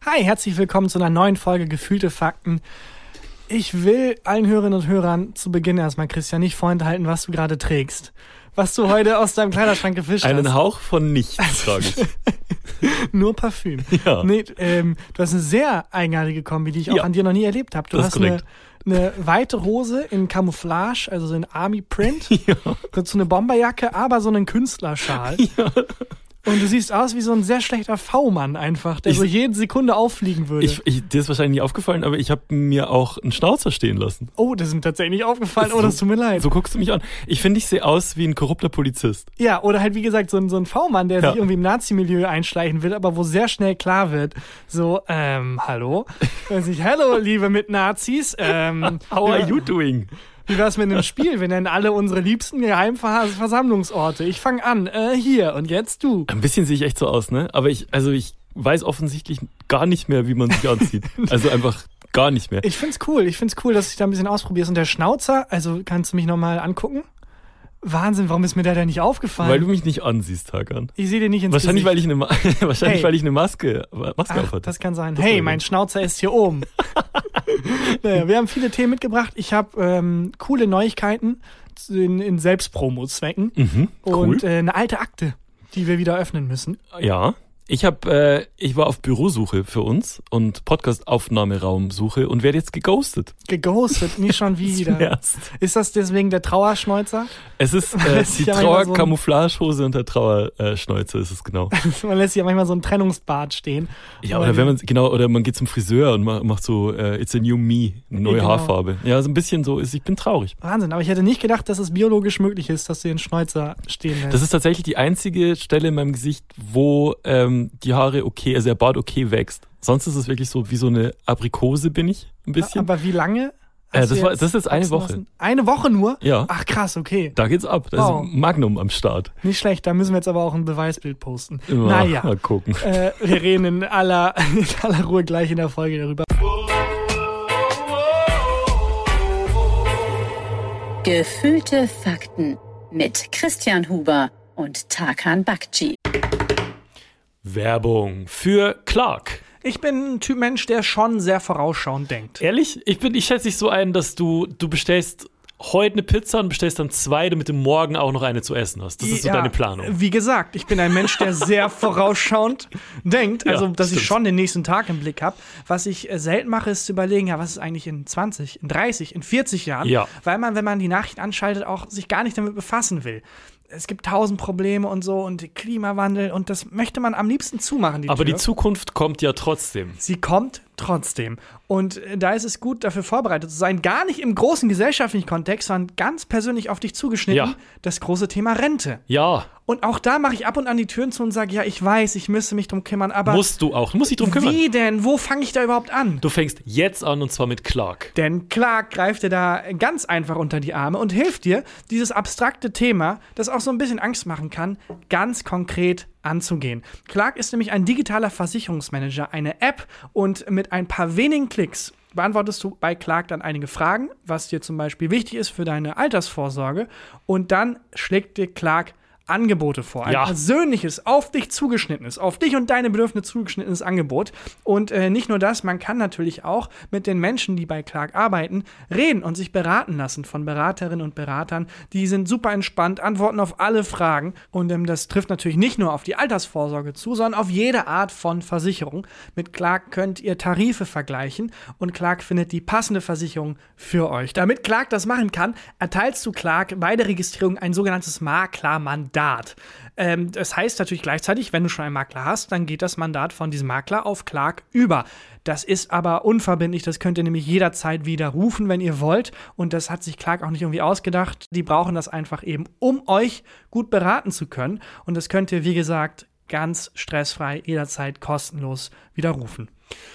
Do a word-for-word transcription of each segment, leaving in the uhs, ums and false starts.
Hi, herzlich willkommen zu einer neuen Folge Gefühlte Fakten. Ich will allen Hörerinnen und Hörern zu Beginn erstmal, Christian, nicht vorenthalten, was du gerade trägst. Was du heute aus deinem Kleiderschrank gefischt Einen hast. Einen Hauch von nichts trage ich. Nur Parfüm. Ja. Nee, ähm, du hast eine sehr eigenartige Kombi, die ich auch ja. an dir noch nie erlebt habe. Du das hast ist eine, korrekt. eine weite Hose in Camouflage, also so in Army Print. Ja. So eine Bomberjacke, aber so einen Künstlerschal. Ja. Und du siehst aus wie so ein sehr schlechter V-Mann einfach, der Ich- so jede Sekunde auffliegen würde. Ich, ich, dir ist wahrscheinlich nicht aufgefallen, aber ich habe mir auch einen Schnauzer stehen lassen. oh, das ist mir tatsächlich nicht aufgefallen. Oh, das tut mir leid. So guckst du mich an. Ich finde, ich sehe aus wie ein korrupter Polizist. Ja, oder halt wie gesagt so ein, so ein V-Mann, der Ja. sich irgendwie im Nazi-Milieu einschleichen will, aber wo sehr schnell klar wird, so, ähm, hallo? Weiß ich, hallo, liebe Mitnazis. Ähm, How are ja, you doing? Wie wär's mit einem Spiel? Wir nennen alle unsere liebsten Geheimversammlungsorte. Ich fange an, äh, hier und jetzt du. Ein bisschen sehe ich echt so aus, ne? Aber ich, also ich weiß offensichtlich gar nicht mehr, wie man sich anzieht. Also einfach gar nicht mehr. Ich find's cool, ich find's cool, dass du dich da ein bisschen ausprobierst. Und der Schnauzer, also kannst du mich nochmal angucken? Wahnsinn, warum ist mir der denn nicht aufgefallen? Weil du mich nicht ansiehst, Hakan. ich sehe dir nicht ins Wahrscheinlich, Gesicht. weil ich eine, Ma- wahrscheinlich, Hey. weil ich eine Maske, Maske Ach, auf hatte. das kann sein. Das hey, war mein gut. Schnauzer ist hier oben. naja, wir haben viele Themen mitgebracht. Ich habe ähm, coole Neuigkeiten in, in Selbstpromo-Zwecken Mhm, cool. und äh, eine alte Akte, die wir wieder öffnen müssen. Ja, ich habe, äh, ich war auf Bürosuche für uns und Podcast-Aufnahmeraumsuche und werde jetzt geghostet. Geghostet, nicht schon wieder. Schmerzt. Ist das deswegen der Trauerschnäuzer? Es ist Man äh, lässt sich die ja manchmal so ein- Trauer-Camouflagehose und der Trauerschnäuzer ist es genau. Man lässt ja manchmal so ein Trennungsbart stehen. Ja, oder wenn man genau, oder man geht zum Friseur und macht, macht so äh, It's a new me, eine neue Genau. Haarfarbe. Ja, so ein bisschen so ist. Ich bin traurig. Wahnsinn, aber ich hätte nicht gedacht, dass es biologisch möglich ist, dass du den Schnäuzer stehen lässt. Das ist tatsächlich die einzige Stelle in meinem Gesicht, wo ähm, die Haare okay, also der Bart okay wächst. Sonst ist es wirklich so wie so eine Aprikose bin ich ein bisschen. Aber wie lange? Äh, hast das du war- das ist jetzt eine wachsen Woche. lassen? Eine Woche nur? Ja. Ach krass, okay. Da geht's ab. Da Wow. ist ein Magnum am Start. Nicht schlecht, da müssen wir jetzt aber auch ein Beweisbild posten. Ja, Naja, Mal gucken. äh, wir reden in aller, in aller Ruhe gleich in der Folge darüber. Gefühlte Fakten mit Christian Huber und Tarkan Bakci. Werbung für Clark. Ich bin ein Typ Mensch, der schon sehr vorausschauend denkt. Ehrlich? Ich bin, ich schätze dich so ein, dass du, du bestellst heute eine Pizza und bestellst dann zwei, damit du morgen auch noch eine zu essen hast. Das ist so Ja, deine Planung. Wie gesagt, ich bin ein Mensch, der sehr vorausschauend denkt. Also, Ja, dass ich stimmt. schon den nächsten Tag im Blick habe. Was ich äh, selten mache, ist zu überlegen, ja, was ist eigentlich in zwanzig, in dreißig, in vierzig Jahren? Ja. Weil man, wenn man die Nachrichten anschaltet, auch sich gar nicht damit befassen will. Es gibt tausend Probleme und so und Klimawandel und das möchte man am liebsten zumachen, die Aber Tür. die Zukunft kommt ja trotzdem. Sie kommt trotzdem. Und äh, da ist es gut, dafür vorbereitet zu sein. Gar nicht im großen gesellschaftlichen Kontext, sondern ganz persönlich auf dich zugeschnitten. Ja. Das große Thema Rente. Ja, Und auch da mache ich ab und an die Türen zu und sage, ja, ich weiß, ich müsste mich drum kümmern, aber musst du auch. Du musst dich drum kümmern. wie denn? Wo fange ich da überhaupt an? Du fängst jetzt an und zwar mit Clark. Denn Clark greift dir da ganz einfach unter die Arme und hilft dir, dieses abstrakte Thema, das auch so ein bisschen Angst machen kann, ganz konkret anzugehen. Clark ist nämlich ein digitaler Versicherungsmanager, eine App und mit ein paar wenigen Klicks beantwortest du bei Clark dann einige Fragen, was dir zum Beispiel wichtig ist für deine Altersvorsorge und dann schlägt dir Clark Angebote vor. Ein Ja. persönliches, auf dich zugeschnittenes, auf dich und deine Bedürfnisse zugeschnittenes Angebot. Und äh, nicht nur das, man kann natürlich auch mit den Menschen, die bei Clark arbeiten, reden und sich beraten lassen von Beraterinnen und Beratern. Die sind super entspannt, antworten auf alle Fragen. Und ähm, das trifft natürlich nicht nur auf die Altersvorsorge zu, sondern auf jede Art von Versicherung. Mit Clark könnt ihr Tarife vergleichen und Clark findet die passende Versicherung für euch. Damit Clark das machen kann, erteilst du Clark bei der Registrierung ein sogenanntes Maklermandat. Ähm, das heißt natürlich gleichzeitig, wenn du schon einen Makler hast, dann geht das Mandat von diesem Makler auf Clark über. Das ist aber unverbindlich, das könnt ihr nämlich jederzeit widerrufen, wenn ihr wollt. Und das hat sich Clark auch nicht irgendwie ausgedacht. Die brauchen das einfach eben, um euch gut beraten zu können. Und das könnt ihr, wie gesagt, ganz stressfrei jederzeit kostenlos widerrufen.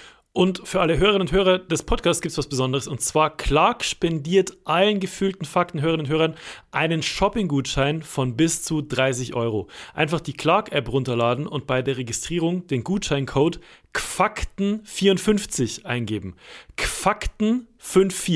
Und für alle Hörerinnen und Hörer des Podcasts gibt es was Besonderes. Und zwar Clark spendiert allen gefühlten Fakten-Hörerinnen und Hörern einen Shopping-Gutschein von bis zu dreißig Euro. Einfach die Clark-App runterladen und bei der Registrierung den Gutscheincode Gfakten vierundfünfzig eingeben. Gfakten vierundfünfzig.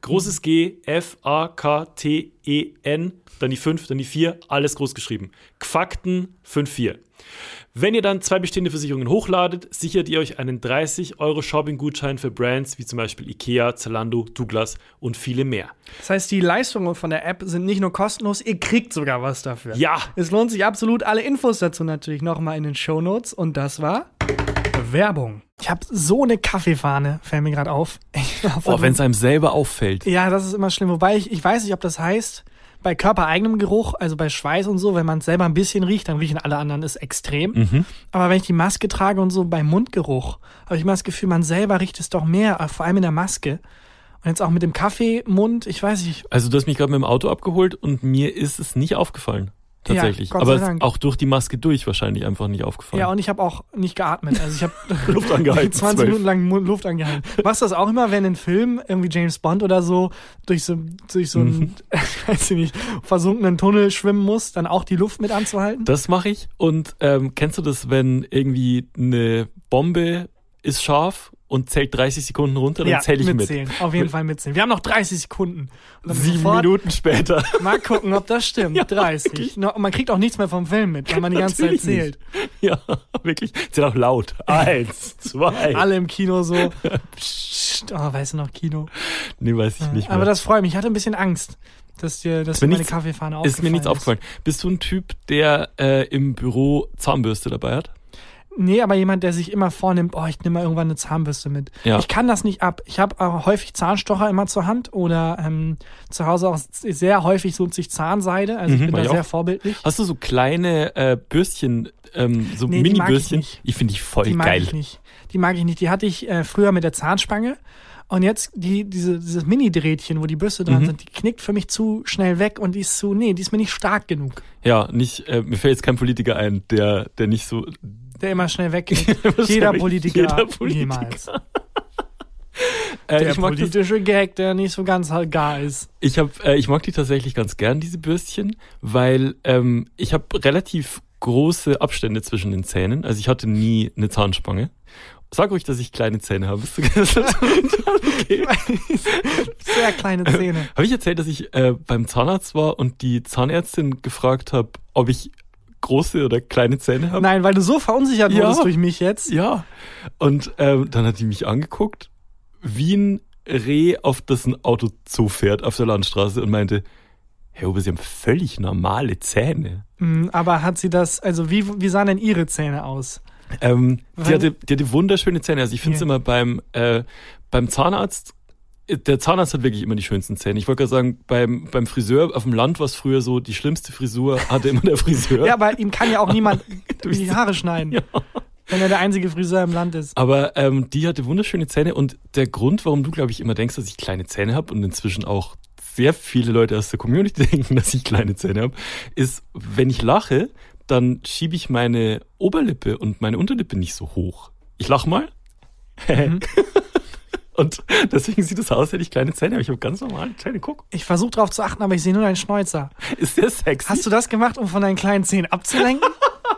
Großes G, F A K T E N, dann die fünf, dann die vier, alles groß geschrieben. Gfakten fünf vier. Wenn ihr dann zwei bestehende Versicherungen hochladet, sichert ihr euch einen dreißig Euro Shopping-Gutschein für Brands wie zum Beispiel Ikea, Zalando, Douglas und viele mehr. Das heißt, die Leistungen von der App sind nicht nur kostenlos, ihr kriegt sogar was dafür. Ja! Es lohnt sich absolut. Alle Infos dazu natürlich nochmal in den Shownotes. Und das war Werbung. Ich habe so eine Kaffeefahne, fällt mir gerade auf. Oh, wenn es einem selber auffällt. Ja, das ist immer schlimm. Wobei ich, ich weiß nicht, ob das heißt, bei körpereigenem Geruch, also bei Schweiß und so, wenn man es selber ein bisschen riecht, dann riechen alle anderen es extrem. Mhm. Aber wenn ich die Maske trage und so, beim Mundgeruch, habe ich immer das Gefühl, man selber riecht es doch mehr, vor allem in der Maske. Und jetzt auch mit dem Kaffeemund, ich weiß nicht. Also du hast mich gerade mit dem Auto abgeholt und mir ist es nicht aufgefallen. Tatsächlich. Ja, Gott sei aber Dank. Auch durch die Maske durch wahrscheinlich einfach nicht aufgefallen. Ja, und ich habe auch nicht geatmet. Also ich habe Luft angehalten. zwanzig zwölf. Minuten lang Mu- Luft angehalten. Machst du das auch immer, wenn in Filmen, irgendwie James Bond oder so, durch so, durch so einen, Mhm. weiß ich nicht, versunkenen Tunnel schwimmen muss, dann auch die Luft mit anzuhalten? Das mache ich. Und ähm, kennst du das, wenn irgendwie eine Bombe ist scharf und zählt dreißig Sekunden runter, dann ja, zähle ich mit. mitzählen. Auf jeden Fall mitzählen. Wir haben noch dreißig Sekunden. Und dann Sieben sofort Minuten später. Mal gucken, ob das stimmt. Ja, dreißig. wirklich. No, und man kriegt auch nichts mehr vom Film mit, weil man die ganze Zeit Natürlich zählt. nicht. Ja, wirklich. Zählt auch laut. Eins, zwei. Alle im Kino so. Psst, oh, weißt du noch, Kino? Nee, weiß ich nicht mehr. Aber das freut mich. Ich hatte ein bisschen Angst, dass dir, dass dir mir meine nichts- Kaffeefahne aufgefallen ist mir nichts aufgefallen. Bist du ein Typ, der äh, im Büro Zahnbürste dabei hat? Nee, aber jemand, der sich immer vornimmt, oh, ich nehme mal irgendwann eine Zahnbürste mit. Ja. Ich kann das nicht ab. Ich habe auch häufig Zahnstocher immer zur Hand oder ähm, zu Hause auch sehr häufig so sich Zahnseide. Also Mhm, ich bin mach da ich sehr auch. vorbildlich. Hast du so kleine äh, Bürstchen, ähm, so Nee, die mag ich Mini-Bürstchen? nicht. Ich finde die voll Die mag geil. ich nicht. Die mag ich nicht. Die hatte ich äh, früher mit der Zahnspange. Und jetzt die, diese, dieses Mini-Drähtchen, wo die Bürste dran Mhm. sind, die knickt für mich zu schnell weg und die ist zu, nee, die ist mir nicht stark genug. Ja, nicht, äh, mir fällt jetzt kein Politiker ein, der, der nicht so. Der immer schnell wegknickt. Wahrscheinlich Jeder Politiker, jeder Politiker. niemals. Äh, Der ich, mag das, politische Gag, der nicht so ganz halt gar ist. ich, hab, äh, ich mag die tatsächlich ganz gern, diese Bürstchen, weil ähm, ich habe relativ große Abstände zwischen den Zähnen. Also ich hatte nie eine Zahnspange. Sag ruhig, dass ich kleine Zähne habe. Ist das okay? Sehr kleine Zähne. Habe ich erzählt, dass ich äh, beim Zahnarzt war und die Zahnärztin gefragt habe, ob ich große oder kleine Zähne habe? Nein, weil du so verunsichert Ja. wurdest durch mich jetzt. Ja. Und ähm, dann hat die mich angeguckt, wie ein Reh, auf das ein Auto zufährt auf der Landstraße und meinte, Herr Huber, Sie haben völlig normale Zähne. Mm, Aber hat sie das, also wie, wie sahen denn ihre Zähne aus? Ähm, die, Weil- hatte, die hatte wunderschöne Zähne. Also ich finde es Ja. immer beim, äh, beim Zahnarzt, der Zahnarzt hat wirklich immer die schönsten Zähne. Ich wollte gerade sagen, beim, beim Friseur auf dem Land war es früher so, die schlimmste Frisur hatte immer der Friseur. Ja, aber ihm kann ja auch niemand Durch- die Haare schneiden, Ja. wenn er der einzige Friseur im Land ist. Aber ähm, die hatte wunderschöne Zähne und der Grund, warum du, glaube ich, immer denkst, dass ich kleine Zähne habe und inzwischen auch sehr viele Leute aus der Community denken, dass ich kleine Zähne habe, ist, wenn ich lache, dann schiebe ich meine Oberlippe und meine Unterlippe nicht so hoch. Ich lach mal. Mhm. Und deswegen sieht es aus, als hätte ich kleine Zähne, aber ich habe ganz normale Zähne. Guck. Ich versuche drauf zu achten, aber ich sehe nur deinen Schnäuzer. Ist der sexy? Hast du das gemacht, um von deinen kleinen Zähnen abzulenken?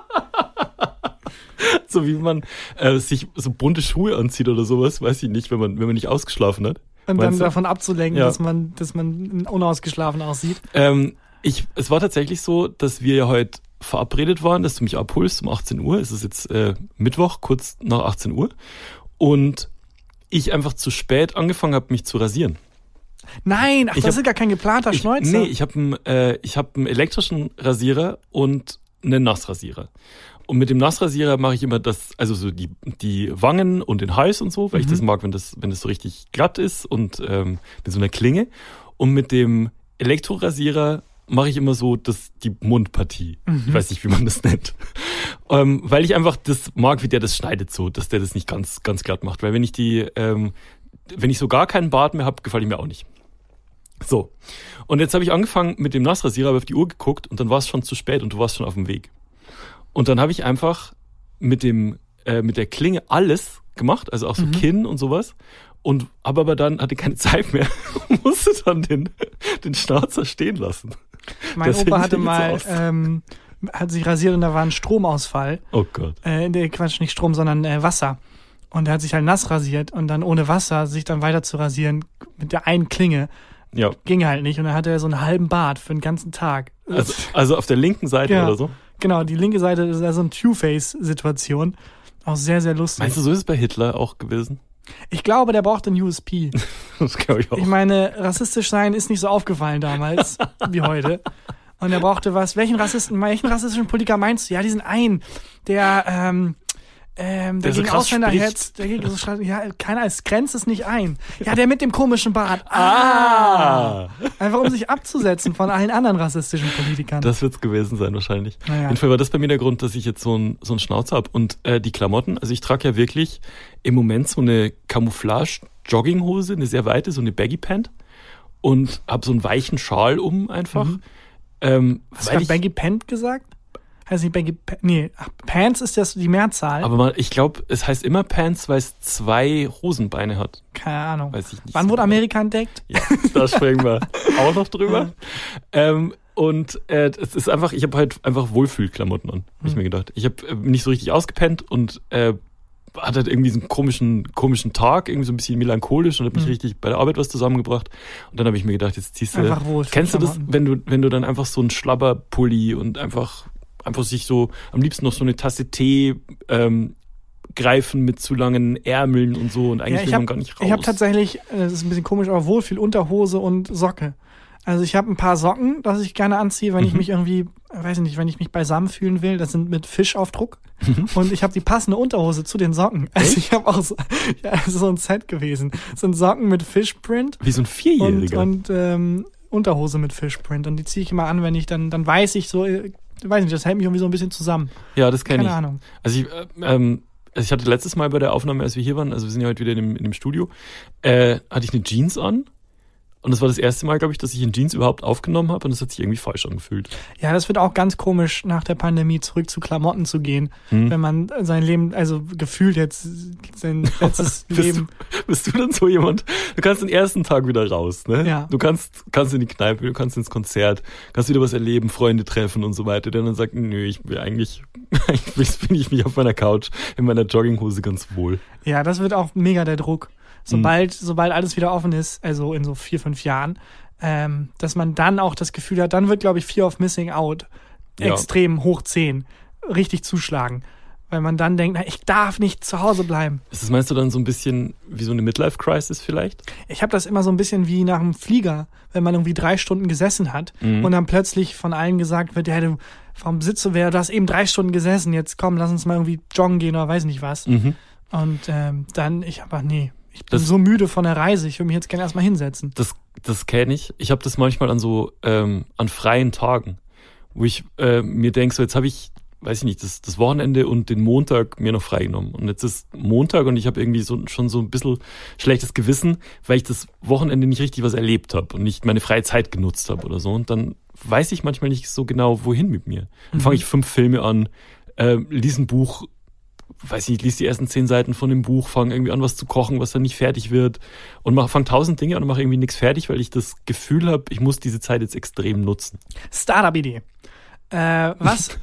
So wie man äh, sich so bunte Schuhe anzieht oder sowas, weiß ich nicht, wenn man, wenn man nicht ausgeschlafen hat. Und dann Meinst du? davon abzulenken, Ja. dass man, dass man unausgeschlafen aussieht. Ähm, ich, es war tatsächlich so, dass wir ja heute verabredet waren, dass du mich abholst um achtzehn Uhr. Es ist jetzt äh, Mittwoch, kurz nach achtzehn Uhr. Und ich einfach zu spät angefangen habe, mich zu rasieren. Nein, ach, Ich das hab- ist gar kein geplanter Ich, Schnäuzer. nee, ich habe einen, äh, ich hab einen elektrischen Rasierer und einen Nassrasierer. Und mit dem Nassrasierer mache ich immer das, also so die, die Wangen und den Hals und so, weil ich Mhm. das mag, wenn das, wenn das so richtig glatt ist und ähm, mit so einer Klinge. Und mit dem Elektrorasierer mache ich immer so das, die Mundpartie. Mhm. Ich weiß nicht, wie man das nennt. ähm, weil ich einfach das mag, wie der das schneidet so, dass der das nicht ganz, ganz glatt macht. Weil wenn ich die, ähm, wenn ich so gar keinen Bart mehr habe, gefällt mir auch nicht. So. Und jetzt habe ich angefangen mit dem Nassrasierer, habe auf die Uhr geguckt und dann war es schon zu spät und du warst schon auf dem Weg. Und dann habe ich einfach mit dem, äh, mit der Klinge alles gemacht, also auch so Mhm. Kinn und sowas. Und habe aber dann, hatte keine Zeit mehr und musste dann den, den Schnauzer stehen lassen. mein das Opa sieht hatte jetzt mal, aus. ähm, hat sich rasiert und da war ein Stromausfall. Oh Gott. Äh, nee, Quatsch, nicht Strom, sondern äh, Wasser. Und er hat sich halt nass rasiert und dann ohne Wasser sich dann weiter zu rasieren mit der einen Klinge. Ja. Ging halt nicht. Und dann hatte er so einen halben Bart für den ganzen Tag. Also, also auf der linken Seite ja, oder so? Genau, die linke Seite ist ja so eine Two-Face-Situation. Auch sehr, sehr lustig. Meinst du, so ist es bei Hitler auch gewesen? Ich glaube, der braucht einen U S P. Das glaube ich auch. Ich meine, rassistisch sein ist nicht so aufgefallen damals wie heute. Und er brauchte was. Welchen Rassisten, welchen rassistischen Politiker meinst du? Ja, diesen einen, der, ähm, ähm, der, der gegen so Ausländer hetzt. Der gegen so, ja, keiner, es grenzt es nicht ein. Ja, der mit dem komischen Bart. Ah! ah. Einfach um sich abzusetzen von allen anderen rassistischen Politikern. Das wird's gewesen sein wahrscheinlich. Naja. Auf jeden Fall war das bei mir der Grund, dass ich jetzt so einen so einen Schnauzer habe. Und äh, die Klamotten, also ich trage ja wirklich im Moment so eine Camouflage-Jogginghose, eine sehr weite, so eine Baggy-Pant. Und habe so einen weichen Schal um einfach. Mhm. Ähm, Hast du Baggy Pant gesagt? Heißt nicht Baggy Pants? Nee, ach, Pants ist das die Mehrzahl. Aber man, ich glaube, es heißt immer Pants, weil es zwei Hosenbeine hat. Keine Ahnung. Weiß ich nicht. Wann so wurde Amerika entdeckt? Ja, da sprechen wir auch noch drüber. ähm, und äh, es ist einfach, ich habe halt einfach Wohlfühlklamotten an, habe ich mir gedacht. Ich habe äh, nicht so richtig ausgepennt und äh, hatte halt irgendwie so einen komischen, komischen Tag, irgendwie so ein bisschen melancholisch und habe mich mhm. richtig bei der Arbeit was zusammengebracht. Und dann habe ich mir gedacht, jetzt ziehst du. Einfach wohl. Kennst du das, wenn du, wenn du dann einfach so einen Schlabberpulli und einfach, einfach sich so, am liebsten noch so eine Tasse Tee ähm, greifen mit zu langen Ärmeln und so und eigentlich ja, will hab, man gar nicht raus. Ich habe tatsächlich, das ist ein bisschen komisch, aber wohl viel Unterhose und Socke. Also ich habe ein paar Socken, das ich gerne anziehe, wenn mhm. ich mich irgendwie, weiß ich nicht, wenn ich mich beisammen fühlen will. Das sind mit Fischaufdruck. Mhm. Und ich habe die passende Unterhose zu den Socken. Also Echt? Ich habe auch so, ja, das ist so ein Set gewesen. Das sind Socken mit Fishprint. Wie so ein Vierjähriger. Und, und ähm, Unterhose mit Fishprint. Und die ziehe ich immer an, wenn ich dann, dann weiß ich so, ich weiß nicht, das hält mich irgendwie so ein bisschen zusammen. Ja, das kenne ich. Keine Ahnung. Also ich, ähm, also ich hatte letztes Mal bei der Aufnahme, als wir hier waren, also wir sind ja heute wieder in dem, in dem Studio, äh, hatte ich eine Jeans an. Und das war das erste Mal, glaube ich, dass ich in Jeans überhaupt aufgenommen habe und das hat sich irgendwie falsch angefühlt. Ja, das wird auch ganz komisch, nach der Pandemie zurück zu Klamotten zu gehen, hm. wenn man sein Leben, also gefühlt jetzt sein letztes bist Leben... Du, bist du dann so jemand, du kannst den ersten Tag wieder raus, ne? Ja. Du kannst, kannst in die Kneipe, du kannst ins Konzert, kannst wieder was erleben, Freunde treffen und so weiter, der dann sagt, nö, ich will eigentlich, eigentlich bin ich mich auf meiner Couch in meiner Jogginghose ganz wohl. Ja, das wird auch mega der Druck. Sobald, mhm. sobald alles wieder offen ist, also in so vier, fünf Jahren, ähm, dass man dann auch das Gefühl hat, dann wird, glaube ich, Fear of Missing Out ja. extrem hoch zehn richtig zuschlagen. Weil man dann denkt, na, ich darf nicht zu Hause bleiben. Ist das, meinst du, dann so ein bisschen wie so eine Midlife-Crisis vielleicht? Ich habe das immer so ein bisschen wie nach einem Flieger, wenn man irgendwie drei Stunden gesessen hat mhm. und dann plötzlich von allen gesagt wird, ja, du, warum sitzt du, wer, du hast eben drei Stunden gesessen, jetzt komm, lass uns mal irgendwie joggen gehen oder weiß nicht was. Mhm. Und ähm, dann, ich aber, nee. Ich bin das, so müde von der Reise, ich will mich jetzt gerne erstmal hinsetzen. Das, das kenne ich. Ich habe das manchmal an so ähm, an freien Tagen, wo ich äh, mir denke, so jetzt habe ich, weiß ich nicht, das, das Wochenende und den Montag mir noch freigenommen. Und jetzt ist Montag und ich habe irgendwie so schon so ein bisschen schlechtes Gewissen, weil ich das Wochenende nicht richtig was erlebt habe und nicht meine freie Zeit genutzt habe oder so. Und dann weiß ich manchmal nicht so genau, wohin mit mir. Dann fange ich fünf Filme an, äh, lese ein Buch, weiß ich nicht, lies die ersten zehn Seiten von dem Buch, fange irgendwie an, was zu kochen, was dann nicht fertig wird und mach, fang tausend Dinge an und mache irgendwie nichts fertig, weil ich das Gefühl habe, ich muss diese Zeit jetzt extrem nutzen. Startup-Idee. Äh, was?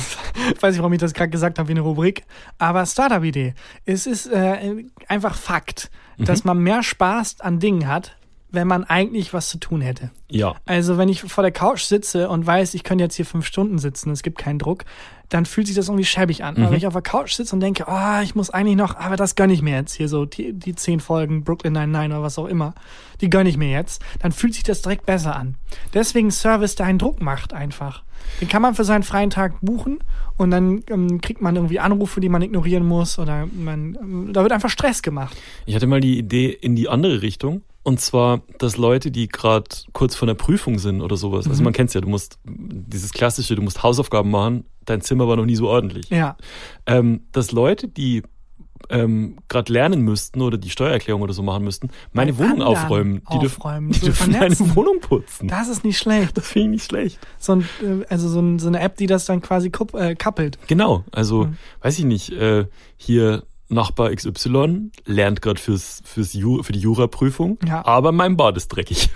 Ich weiß nicht, warum ich das gerade gesagt habe wie eine Rubrik, aber Startup-Idee. Es ist äh, einfach Fakt, mhm. dass man mehr Spaß an Dingen hat, wenn man eigentlich was zu tun hätte. Ja. Also wenn ich vor der Couch sitze und weiß, ich könnte jetzt hier fünf Stunden sitzen, es gibt keinen Druck, dann fühlt sich das irgendwie schäbig an. Mhm. Aber wenn ich auf der Couch sitze und denke, oh, ich muss eigentlich noch, aber das gönne ich mir jetzt hier so, die, die zehn Folgen Brooklyn Nine-Nine oder was auch immer, die gönne ich mir jetzt, dann fühlt sich das direkt besser an. Deswegen Service, der einen Druck macht einfach. Den kann man für seinen freien Tag buchen und dann ähm, kriegt man irgendwie Anrufe, die man ignorieren muss oder man, ähm, da wird einfach Stress gemacht. Ich hatte mal die Idee in die andere Richtung. Und zwar, dass Leute, die gerade kurz vor einer Prüfung sind oder sowas, also mhm. man kennt's ja, du musst, dieses klassische, du musst Hausaufgaben machen, dein Zimmer war noch nie so ordentlich. Ja. Ähm, dass Leute, die ähm, gerade lernen müssten oder die Steuererklärung oder so machen müssten, meine Bei Wohnung aufräumen. Die aufräumen. dürfen, die dürfen meine Wohnung putzen. Das ist nicht schlecht. Das finde ich nicht schlecht. So ein, also so, ein, so eine App, die das dann quasi kupp, äh, kappelt. Genau, also mhm. weiß ich nicht, äh, hier Nachbar X Y lernt gerade fürs, fürs Ju, für die Jura-Prüfung, ja. aber mein Bad ist dreckig.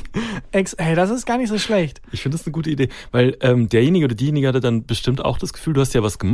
Ex, hey, das ist gar nicht so schlecht. Ich finde das eine gute Idee, weil ähm, derjenige oder diejenige hatte dann bestimmt auch das Gefühl, du hast ja was gemacht.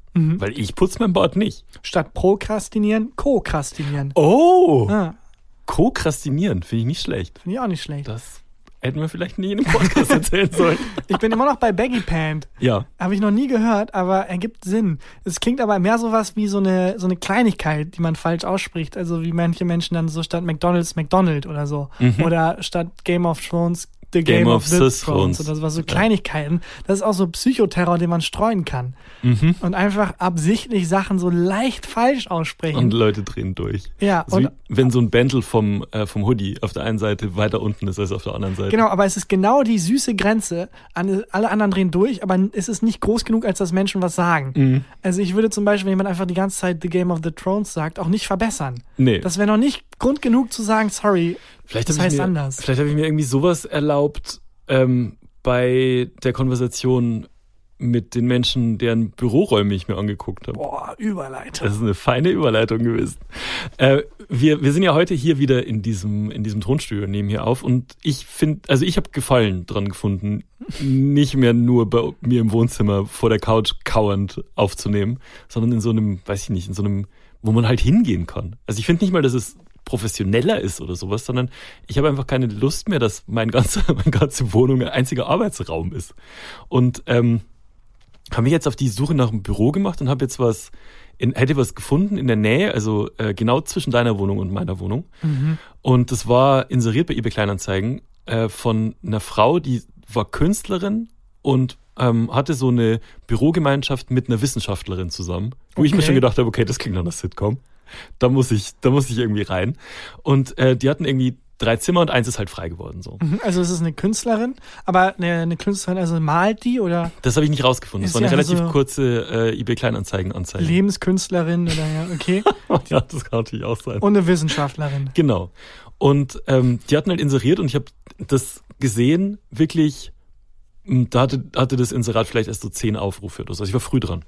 Mhm. Weil ich putze mein Bad nicht. Statt prokrastinieren, kokrastinieren. Oh! Ah, Prokrastinieren, finde ich nicht schlecht. finde ich auch nicht schlecht. Das hätten wir vielleicht nie in einem Podcast erzählen sollen. Ich bin immer noch bei Baggy Pant. Ja. Habe ich noch nie gehört, aber ergibt Sinn. Es klingt aber mehr sowas wie so eine, so eine Kleinigkeit, die man falsch ausspricht. Also wie manche Menschen dann so statt McDonald's McDonald oder so. Mhm. Oder statt Game of Thrones The Game, Game of, of the Thrones. Thrones oder sowas. So Kleinigkeiten. Das ist auch so Psychoterror, den man streuen kann. Mhm. Und einfach absichtlich Sachen so leicht falsch aussprechen. Und Leute drehen durch. Ja, Also und wie, wenn so ein Bändel vom, äh, vom Hoodie auf der einen Seite weiter unten ist als auf der anderen Seite. genau, aber es ist genau die süße Grenze. An- Alle anderen drehen durch, aber es ist nicht groß genug, als dass Menschen was sagen. Mhm. Also ich würde zum Beispiel, wenn jemand einfach die ganze Zeit The Game of the Thrones sagt, auch nicht verbessern. Nee. Das wäre noch nicht Grund genug zu sagen, sorry, Vielleicht das hab ich heißt mir, anders. Vielleicht habe ich mir irgendwie sowas erlaubt ähm, bei der Konversation mit den Menschen, deren Büroräume ich mir angeguckt habe. Boah, Überleitung. Das ist eine feine Überleitung gewesen. Äh, wir, wir sind ja heute hier wieder in diesem, in diesem Tonstudio, nehmen hier auf und ich finde, also ich habe Gefallen dran gefunden, nicht mehr nur bei mir im Wohnzimmer vor der Couch kauernd aufzunehmen, sondern in so einem, weiß ich nicht, in so einem, wo man halt hingehen kann. Also ich finde nicht mal, dass es professioneller ist oder sowas, sondern ich habe einfach keine Lust mehr, dass mein ganzer, meine ganze Wohnung ein einziger Arbeitsraum ist. Und ähm, habe mich jetzt auf die Suche nach einem Büro gemacht und habe jetzt was, in, hätte was gefunden in der Nähe, also äh, genau zwischen deiner Wohnung und meiner Wohnung. Mhm. Und das war inseriert bei eBay Kleinanzeigen äh, von einer Frau, die war Künstlerin und ähm, hatte so eine Bürogemeinschaft mit einer Wissenschaftlerin zusammen, wo ich mir Okay. schon gedacht habe, okay, das klingt nach einer Sitcom. Da muss ich, da muss ich irgendwie rein. Und äh, die hatten irgendwie drei Zimmer und eins ist halt frei geworden. So. Mhm, also es ist eine Künstlerin, aber eine, eine Künstlerin, also malt die oder Das habe ich nicht rausgefunden. Das Ist war eine ja relativ so kurze äh, eBay Kleinanzeigen-Anzeige. Lebenskünstlerin oder ja, okay. Ja, das kann natürlich auch sein. Und eine Wissenschaftlerin. Genau. Und ähm, die hatten halt inseriert und ich habe das gesehen, wirklich, m, da hatte, hatte das Inserat vielleicht erst so zehn Aufrufe oder so. Also ich war früh dran.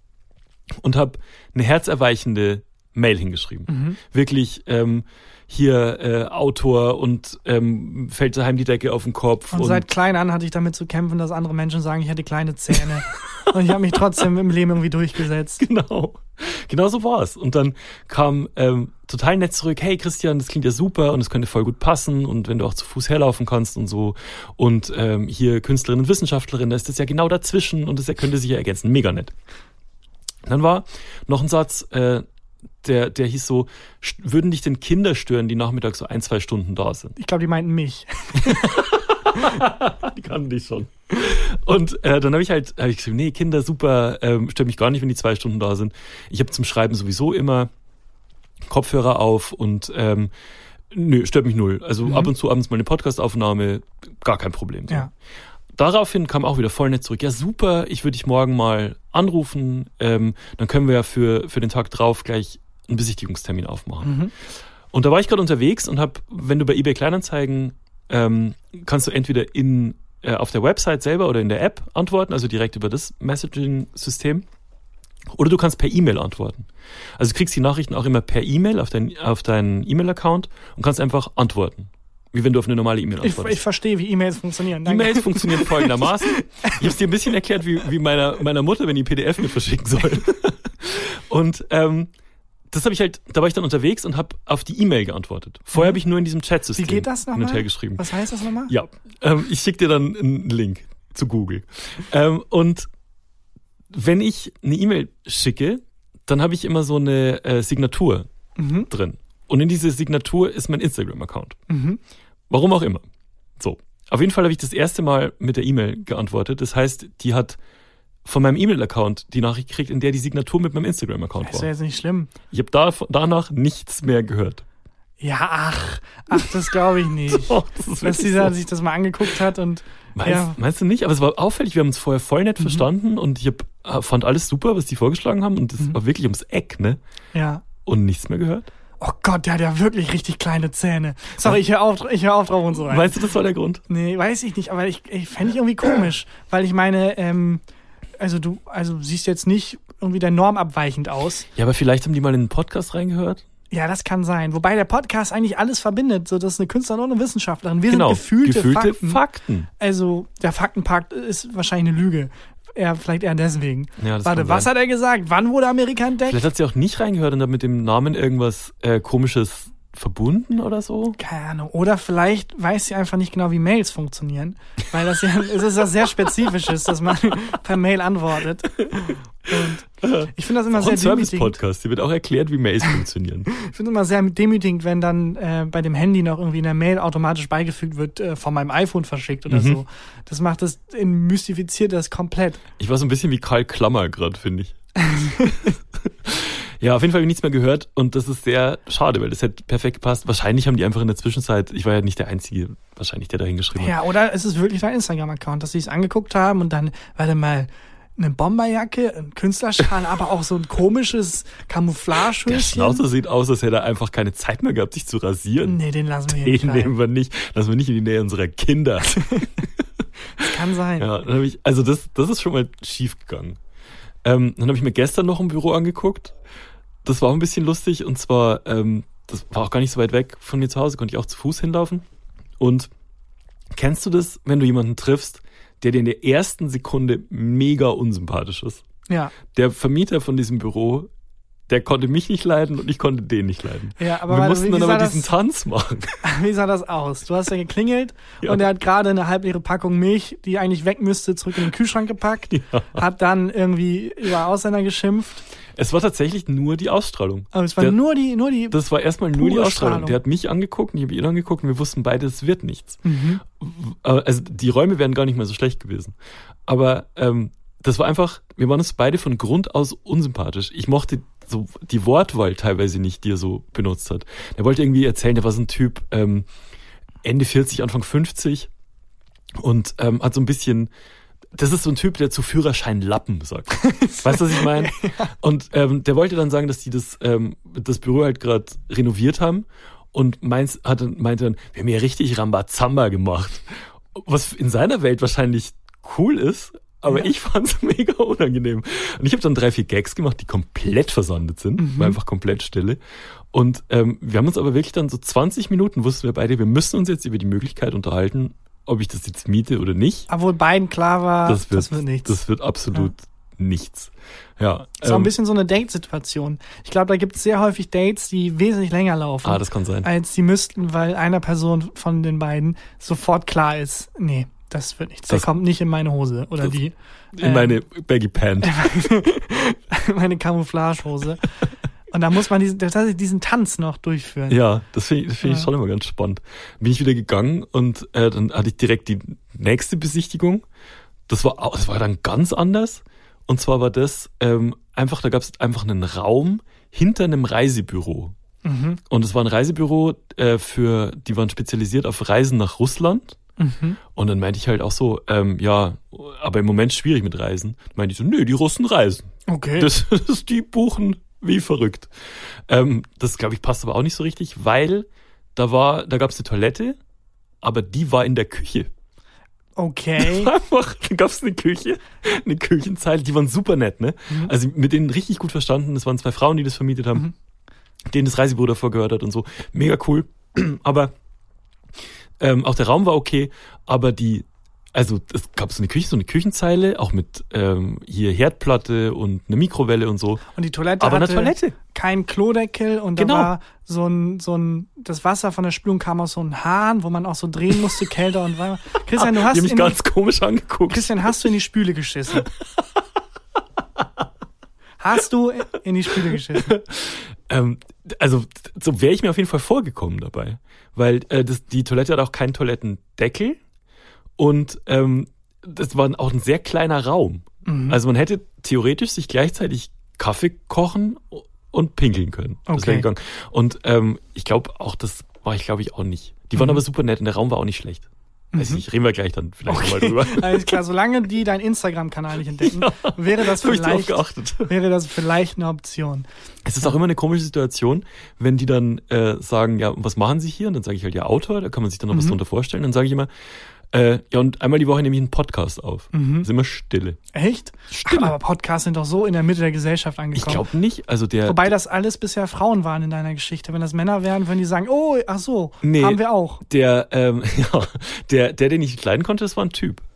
Und habe eine herzerweichende Mail hingeschrieben. Mhm. Wirklich ähm, hier äh, Autor und ähm, fällt daheim die Decke auf den Kopf. Und, seit klein an hatte ich damit zu kämpfen, dass andere Menschen sagen, ich hätte kleine Zähne. Und ich habe mich trotzdem im Leben irgendwie durchgesetzt. Genau. Genau so war es. Und dann kam ähm, total nett zurück, hey Christian, das klingt ja super und es könnte voll gut passen und wenn du auch zu Fuß herlaufen kannst und so und ähm, hier Künstlerin und Wissenschaftlerin, da ist das ja genau dazwischen und das könnte sich ja ergänzen. Mega nett. Dann war noch ein Satz, äh, der, der hieß so, st- würden dich denn Kinder stören, die nachmittags so ein, zwei Stunden da sind? Ich glaube, die meinten mich. Die kannten dich schon. Und äh, dann habe ich halt hab ich geschrieben, nee, Kinder, super, ähm, stört mich gar nicht, wenn die zwei Stunden da sind. Ich habe zum Schreiben sowieso immer Kopfhörer auf und ähm, nö, stört mich null. Also Mhm. ab und zu abends mal eine Podcastaufnahme, gar kein Problem. So. Ja. Daraufhin kam auch wieder voll nett zurück. Ja, super, ich würde dich morgen mal anrufen. Ähm, dann können wir ja für, für den Tag drauf gleich einen Besichtigungstermin aufmachen. Mhm. Und da war ich gerade unterwegs und habe, wenn du bei eBay Kleinanzeigen, ähm, kannst du entweder in, äh, auf der Website selber oder in der App antworten, also direkt über das Messaging-System. Oder du kannst per E-Mail antworten. Also du kriegst die Nachrichten auch immer per E-Mail auf, dein, auf deinen E-Mail-Account und kannst einfach antworten. Wie wenn du auf eine normale E-Mail Ich, antwortest. ich verstehe, wie E-Mails funktionieren. Danke. E-Mails funktionieren folgendermaßen. Ich habe es dir ein bisschen erklärt, wie, wie meiner, meiner Mutter, wenn die P D F mit verschicken soll. Und ähm, das habe ich halt, da war ich dann unterwegs und habe auf die E-Mail geantwortet. Vorher habe ich nur in diesem Chat-System Wie geht das hin und her nochmal? geschrieben. Was heißt das nochmal? Ja, ähm, ich schicke dir dann einen Link zu Google. Ähm, und wenn ich eine E-Mail schicke, dann habe ich immer so eine äh, Signatur Mhm. drin. Und in diese Signatur ist mein Instagram-Account. Mhm. Warum auch immer. So. Auf jeden Fall habe ich das erste Mal mit der E-Mail geantwortet. Das heißt, die hat von meinem E-Mail-Account die Nachricht gekriegt, in der die Signatur mit meinem Instagram-Account Ist ja war. jetzt nicht schlimm. Ich habe da, danach nichts mehr gehört. Ja, ach, ach, das glaube ich nicht. Oh, das ist Dass wirklich dieser so. sich das mal angeguckt hat und Meinst, ja. meinst du nicht? Aber es war auffällig, wir haben uns vorher voll nett Mhm. verstanden und ich hab, fand alles super, was die vorgeschlagen haben und das Mhm. war wirklich ums Eck, ne? ja. Und nichts mehr gehört. Oh Gott, der hat ja wirklich richtig kleine Zähne. Sorry, ich höre auf, ich hör auf drauf und so rein. Meinst du, das war der Grund? Nee, weiß ich nicht, aber ich, ich fände ich irgendwie komisch, weil ich meine, ähm, also du, also siehst jetzt nicht irgendwie der Norm abweichend aus. Ja, aber vielleicht haben die mal in den Podcast reingehört. Ja, das kann sein. Wobei der Podcast eigentlich alles verbindet, so dass eine Künstlerin und eine Wissenschaftlerin. Wir Genau, sind gefühlte, gefühlte Fakten. Fakten. Also der Faktenpakt ist wahrscheinlich eine Lüge. eher, vielleicht eher deswegen. Ja, das Warte, kann was sein. hat er gesagt? Wann wurde Amerika entdeckt? Vielleicht hat sie auch nicht reingehört und hat mit dem Namen irgendwas äh, Komisches verbunden oder so. Keine Ahnung. Oder vielleicht weiß sie einfach nicht genau, wie Mails funktionieren. Weil das ja, es ist ja sehr spezifisch ist, dass man per Mail antwortet. Und ich finde das immer Auch sehr ein demütigend. Service-Podcast. Hier wird auch erklärt, wie Mails funktionieren. Ich finde es immer sehr demütigend, wenn dann äh, bei dem Handy noch irgendwie in der Mail automatisch beigefügt wird, äh, von meinem iPhone verschickt oder Mhm. so. Das macht das, mystifiziert das komplett. Ich war so ein bisschen wie Karl Klammer gerade, finde ich. Ja, auf jeden Fall habe ich nichts mehr gehört und das ist sehr schade, weil das hätte perfekt gepasst. Wahrscheinlich haben die einfach in der Zwischenzeit, ich war ja nicht der Einzige, wahrscheinlich der da hingeschrieben hat. Ja, oder es ist wirklich dein Instagram-Account, dass sie es angeguckt haben und dann, warte mal, eine Bomberjacke, ein Künstlerschal, aber auch so ein komisches Der Camouflage-Höschen. Schnauzer sieht aus, als hätte er einfach keine Zeit mehr gehabt, sich zu rasieren. Nee, den lassen wir hier nicht Den rein. nehmen wir nicht. Lassen wir nicht in die Nähe unserer Kinder. Das kann sein. Ja, dann habe ich, also das, das ist schon mal schief gegangen. Ähm, dann habe ich mir gestern noch ein Büro angeguckt. Das war auch ein bisschen lustig und zwar, ähm, das war auch gar nicht so weit weg von mir zu Hause, konnte ich auch zu Fuß hinlaufen. Und kennst du das, wenn du jemanden triffst, der dir in der ersten Sekunde mega unsympathisch ist? Ja, Der Vermieter von diesem Büro, der konnte mich nicht leiden und ich konnte den nicht leiden. ja, aber wir warte, mussten wie, dann sah aber das, diesen Tanz machen. wie sah das aus? Du hast ja geklingelt Ja. und er hat gerade eine halbleere Packung Milch, die eigentlich weg müsste, zurück in den Kühlschrank gepackt, Ja. hat dann irgendwie über Ausländer geschimpft. Es war tatsächlich nur die Ausstrahlung. Aber es war Der- nur die, nur die. Das war erstmal nur die Pure Ausstrahlung. Strahlung. Der hat mich angeguckt und ich habe ihn angeguckt und wir wussten beide, es wird nichts. Mhm. Also die Räume wären gar nicht mehr so schlecht gewesen. Aber ähm, das war einfach, wir waren uns beide von Grund aus unsympathisch. Ich mochte so die Wortwahl teilweise nicht, die er so benutzt hat. Er wollte irgendwie erzählen, der war so ein Typ ähm, Ende vierzig, Anfang fünfzig und ähm, hat so ein bisschen, das ist so ein Typ, der zu Führerschein Lappen sagt. Weißt du, was ich meine? Und ähm, der wollte dann sagen, dass die das, ähm, das Büro halt gerade renoviert haben und meins hat, meinte dann, wir haben ja richtig Rambazamba gemacht. Was in seiner Welt wahrscheinlich cool ist, aber Ja. ich fand's mega unangenehm. Und ich habe dann drei, vier Gags gemacht, die komplett versandet sind, Mhm. war einfach komplett Stille. Und ähm, wir haben uns aber wirklich dann so zwanzig Minuten, wussten wir beide, wir müssen uns jetzt über die Möglichkeit unterhalten, ob ich das jetzt miete oder nicht. Obwohl beiden klar war, Das wird, das wird nichts. Das wird absolut nichts. Ja, Das ist auch ein ähm, bisschen so eine Date-Situation. Ich glaube, da gibt es sehr häufig Dates, die wesentlich länger laufen, ah, das kann sein. als sie müssten, weil einer Person von den beiden sofort klar ist, nee, das wird nichts. Der Das- kommt nicht in meine Hose oder das- die In meine Baggy Pant. meine Camouflagehose. Und da muss man diesen, tatsächlich diesen Tanz noch durchführen. Ja, das finde ich, das find ich Ja. schon immer ganz spannend. Bin ich wieder gegangen und äh, dann hatte ich direkt die nächste Besichtigung. Das war, au- das war dann ganz anders. Und zwar war das ähm, einfach, da gab es einfach einen Raum hinter einem Reisebüro. Mhm, Und es war ein Reisebüro äh, für, die waren spezialisiert auf Reisen nach Russland. mhm. Und dann meinte ich halt auch so, ähm, ja, aber im Moment schwierig mit Reisen. Dann meinte ich so, nö, die Russen reisen. Okay. Das, das die buchen wie verrückt. Ähm, das, glaube ich, passt aber auch nicht so richtig, weil da war, da gab es eine Toilette, aber die war in der Küche. Okay. Einfach, da gab es eine Küche, eine Küchenzeile, die waren super nett, ne? Mhm. Also mit denen richtig gut verstanden. Das waren zwei Frauen, die das vermietet haben, Mhm. denen das Reisebüro davor gehört hat und so. Mega cool. Aber ähm, auch der Raum war okay, aber die, also es gab so eine Küche, so eine Küchenzeile, auch mit ähm, hier Herdplatte und eine Mikrowelle und so. Und die Toilette Aber eine hatte Toilette. kein Klodeckel und Genau. da war so ein, so ein, das Wasser von der Spülung kam aus so einem Hahn, wo man auch so drehen musste, kälter und warmer. Christian, du Die hast haben mich in ganz komisch angeguckt. Christian, hast du in die Spüle geschissen? Hast du in die Spüle geschissen? Ähm, also so wäre ich mir auf jeden Fall vorgekommen dabei, weil äh, das, die Toilette hat auch keinen Toilettendeckel und ähm, das war auch ein sehr kleiner Raum. Mhm. Also man hätte theoretisch sich gleichzeitig Kaffee kochen und pinkeln können. Das Okay. wäre gegangen. Und ähm, ich glaube auch, das war ich glaube ich auch nicht. Die waren Mhm. aber super nett und der Raum war auch nicht schlecht. Weiß Mhm. nicht, reden wir gleich dann vielleicht nochmal Okay. drüber. Alles klar, solange die deinen Instagram-Kanal nicht entdecken, wäre das Habe ich drauf vielleicht, geachtet. wäre das vielleicht eine Option. Es ist auch immer eine komische Situation, wenn die dann äh, sagen, ja, was machen Sie hier? Und dann sage ich halt, ja, Autor, da kann man sich dann noch was Mhm. drunter vorstellen. Dann sage ich immer, äh, ja, und einmal die Woche nehme ich einen Podcast auf. Mhm. Das ist immer Stille. Echt? Stille. Ach, aber Podcasts sind doch so in der Mitte der Gesellschaft Ich angekommen. glaube nicht. Also der, Wobei das alles bisher Frauen waren in deiner Geschichte. Wenn das Männer wären, würden die sagen, oh, ach so, Nee. haben wir auch. der, ähm, ja, der, der, den ich nicht leiden konnte, das war ein Typ.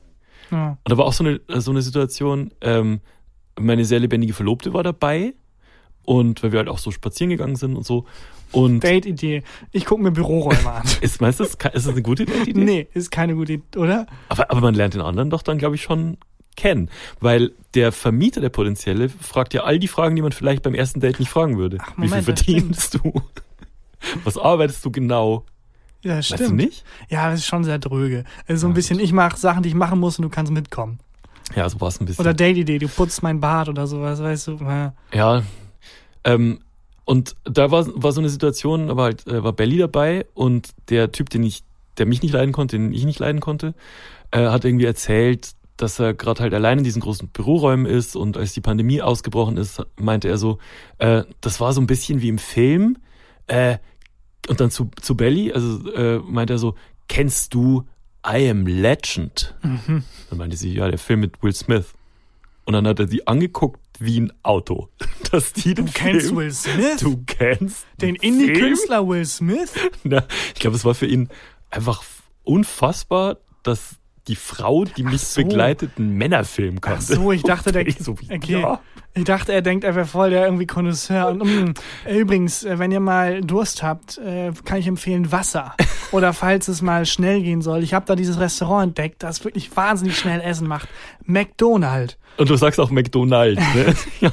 Ja. Und da war auch so eine, so eine Situation, ähm, meine sehr lebendige Verlobte war dabei und weil wir halt auch so spazieren gegangen sind und so. Und Date-Idee. Ich gucke mir Büroräume an. ist, meinst du, ist das eine gute Date-Idee? Nee, ist keine gute Idee, oder? Aber, aber man lernt den anderen doch dann, glaube ich, schon kennen. Weil der Vermieter, der potenzielle, fragt ja all die Fragen, die man vielleicht beim ersten Date nicht fragen würde. Ach, Moment, wie viel verdienst du? Was arbeitest du genau? Ja, das stimmt. Weißt du nicht? Ja, das ist schon sehr dröge. Also so ein Ja, bisschen, gut. ich mache Sachen, die ich machen muss und du kannst mitkommen. Ja, so war es ein bisschen. Oder Date-Idee, du putzt mein Bad oder sowas, weißt du. Ja. Ja, ähm, und da war, war so eine Situation, da war halt, äh, war Belly dabei und der Typ, den ich, der mich nicht leiden konnte, den ich nicht leiden konnte, äh, hat irgendwie erzählt, dass er gerade halt allein in diesen großen Büroräumen ist und als die Pandemie ausgebrochen ist, meinte er so, äh, das war so ein bisschen wie im Film, äh, und dann zu, zu Belly, also äh, meinte er so, kennst du I Am Legend? Mhm. Dann meinte sie, ja, der Film mit Will Smith. Und dann hat er sie angeguckt wie ein Auto. Dass die den Du kennst Film, Will Smith? Du kennst Den Film? Indie-Künstler Will Smith? Na, ich glaube, es war für ihn einfach unfassbar, dass die Frau, die mich so. begleitet, einen Männerfilm Ach kannte. so, ich dachte, der, Ich so wie, okay. ja. Ich dachte, er denkt, er wäre voll der irgendwie Connoisseur. Und mm, übrigens, äh, wenn ihr mal Durst habt, äh, kann ich empfehlen Wasser. Oder falls es mal schnell gehen soll. Ich habe da dieses Restaurant entdeckt, das wirklich wahnsinnig schnell Essen macht. McDonald's. Und du sagst auch McDonald's, ne? Ja.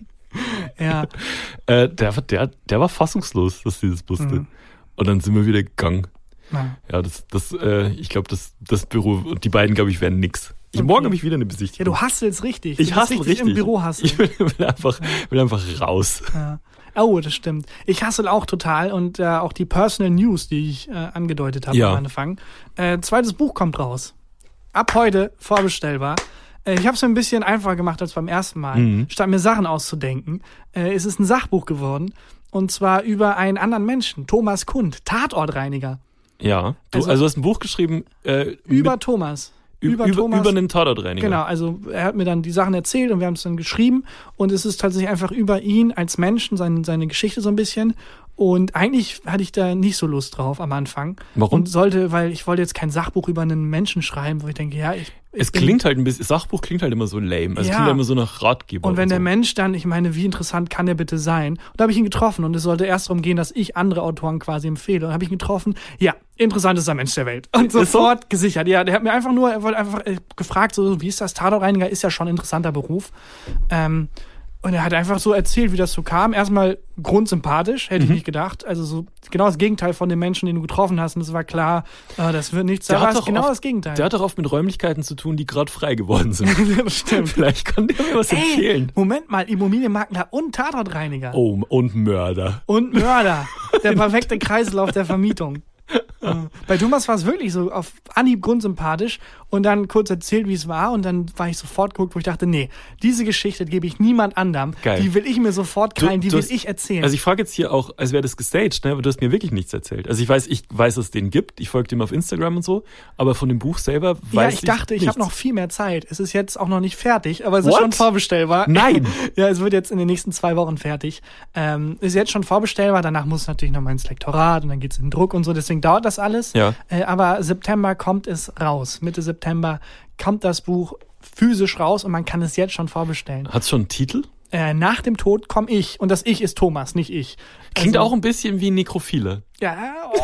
Ja. Äh, der, der, der war fassungslos, dass sie das wusste. Mhm. Und dann sind wir wieder gegangen. Ja. Ja, das, das, äh, ich glaube, das, das Büro und die beiden, glaube ich, werden nix. Ich, Okay. Morgen habe ich wieder eine Ja, Besichtigung. du hasselst richtig. ich Du bist hassel richtig. Im Büro hasseln. Ich will, will, einfach, will einfach raus. Ja. Oh, das stimmt. Ich hassel auch total und äh, auch die Personal News, die ich äh, angedeutet habe Ja. am Anfang. Äh, zweites Buch kommt raus. Ab heute vorbestellbar. Äh, ich habe es mir ein bisschen einfacher gemacht als beim ersten Mal. Mhm. Statt mir Sachen auszudenken, äh, ist es ein Sachbuch geworden. Und zwar über einen anderen Menschen, Thomas Kund, Tatortreiniger. Ja. Du, Also- also, du hast ein Buch geschrieben äh, Über mit, Thomas. über, über über, Thomas. über einen Tatortreiniger. Genau, also er hat mir dann die Sachen erzählt und wir haben es dann geschrieben und es ist tatsächlich einfach über ihn als Menschen, seine, seine Geschichte so ein bisschen und eigentlich hatte ich da nicht so Lust drauf am Anfang. Warum? Und sollte, weil ich wollte jetzt kein Sachbuch über einen Menschen schreiben, wo ich denke, ja, ich, ich Es bin- klingt halt ein bisschen, Sachbuch klingt halt immer so lame. Also es Ja. klingt halt immer so nach Ratgeber. Und wenn so. der Mensch dann, ich meine, wie interessant kann der bitte sein? Und da habe ich ihn getroffen und es sollte erst darum gehen, dass ich andere Autoren quasi empfehle. Und habe ich ihn getroffen, ja, interessantester Mensch der Welt. Und Ist so? sofort gesichert. Ja, der hat mir einfach nur, er wollte einfach äh, gefragt, so, wie ist das? Tatortreiniger ist ja schon ein interessanter Beruf. Ähm, und er hat einfach so erzählt, wie das so kam. Erstmal grundsympathisch, hätte ich nicht gedacht. Also so genau das Gegenteil von den Menschen, den du getroffen hast. Und es war klar, äh, das wird nichts. Der Aber hat es ist doch genau oft- das Gegenteil. Der hat doch oft mit Räumlichkeiten zu tun, die gerade frei geworden sind. Das stimmt. Vielleicht kann der mir was Ey, empfehlen. Moment mal, Immobilienmakler und Tatortreiniger. Oh, und Mörder. Und Mörder. Der perfekte Kreislauf der Vermietung. Äh, Bei Thomas war es wirklich so auf Anhieb grundsympathisch und dann kurz erzählt, wie es war und dann war ich sofort geguckt, wo ich dachte, nee, diese Geschichte gebe ich niemand anderem. Geil. Die will ich mir sofort krallen, die Du- du will hast- ich erzählen. Also ich frage jetzt hier auch, als wäre das gestaged, ne? Aber du hast mir wirklich nichts erzählt. Also ich weiß, ich weiß, dass es den gibt. Ich folge dem auf Instagram und so. Aber von dem Buch selber weiß ja, ich ich dachte, ich habe nichts. noch viel mehr Zeit. Es ist jetzt auch noch nicht fertig, aber es ist What? schon vorbestellbar. Nein. Ja, es wird jetzt in den nächsten zwei Wochen fertig. Ähm, ist jetzt schon vorbestellbar. Danach muss es natürlich noch mal ins Lektorat und dann geht's in den Druck und so. Deswegen dauert das alles. Ja. Äh, aber September kommt es raus. Mitte September kommt das Buch physisch raus und man kann es jetzt schon vorbestellen. Hat's schon einen Titel? Äh, nach dem Tod komme ich. Und das Ich ist Thomas, nicht ich. Klingt Also- auch ein bisschen wie ein Nekrophile. Ja,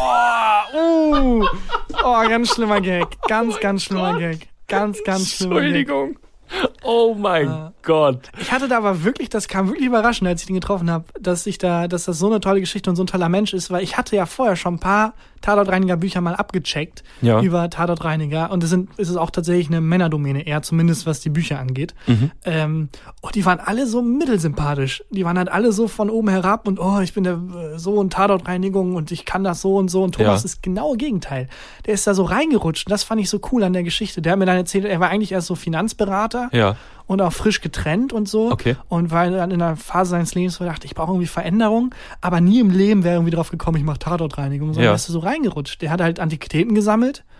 oh, uh, oh, ganz schlimmer Gag. Ganz, ganz schlimmer Gag. Ganz, ganz schlimmer Gag. Entschuldigung. Oh mein Äh. Gott. Ich hatte da aber wirklich, das kam wirklich überraschend, als ich den getroffen habe, dass ich da, dass das so eine tolle Geschichte und so ein toller Mensch ist, weil ich hatte ja vorher schon ein paar Tatortreiniger-Bücher mal abgecheckt Ja. über Tatortreiniger und es sind, es ist auch tatsächlich eine Männerdomäne, eher zumindest was die Bücher angeht. Mhm. Ähm, und die waren alle so mittelsympathisch. Die waren halt alle so von oben herab und oh, ich bin der äh, so in Tatortreinigung und ich kann das so und so und Thomas Ja. ist genau Gegenteil. Der ist da so reingerutscht und das fand ich so cool an der Geschichte. Der hat mir dann erzählt, er war eigentlich erst so Finanzberater. Ja. Und auch frisch getrennt und so. Okay. Und war dann in einer Phase seines Lebens, wo er dachte, ich brauche irgendwie Veränderung, aber nie im Leben wäre irgendwie drauf gekommen, ich mache Tatortreinigung, sondern Ja. er ist so reingerutscht. Der hat halt Antiquitäten gesammelt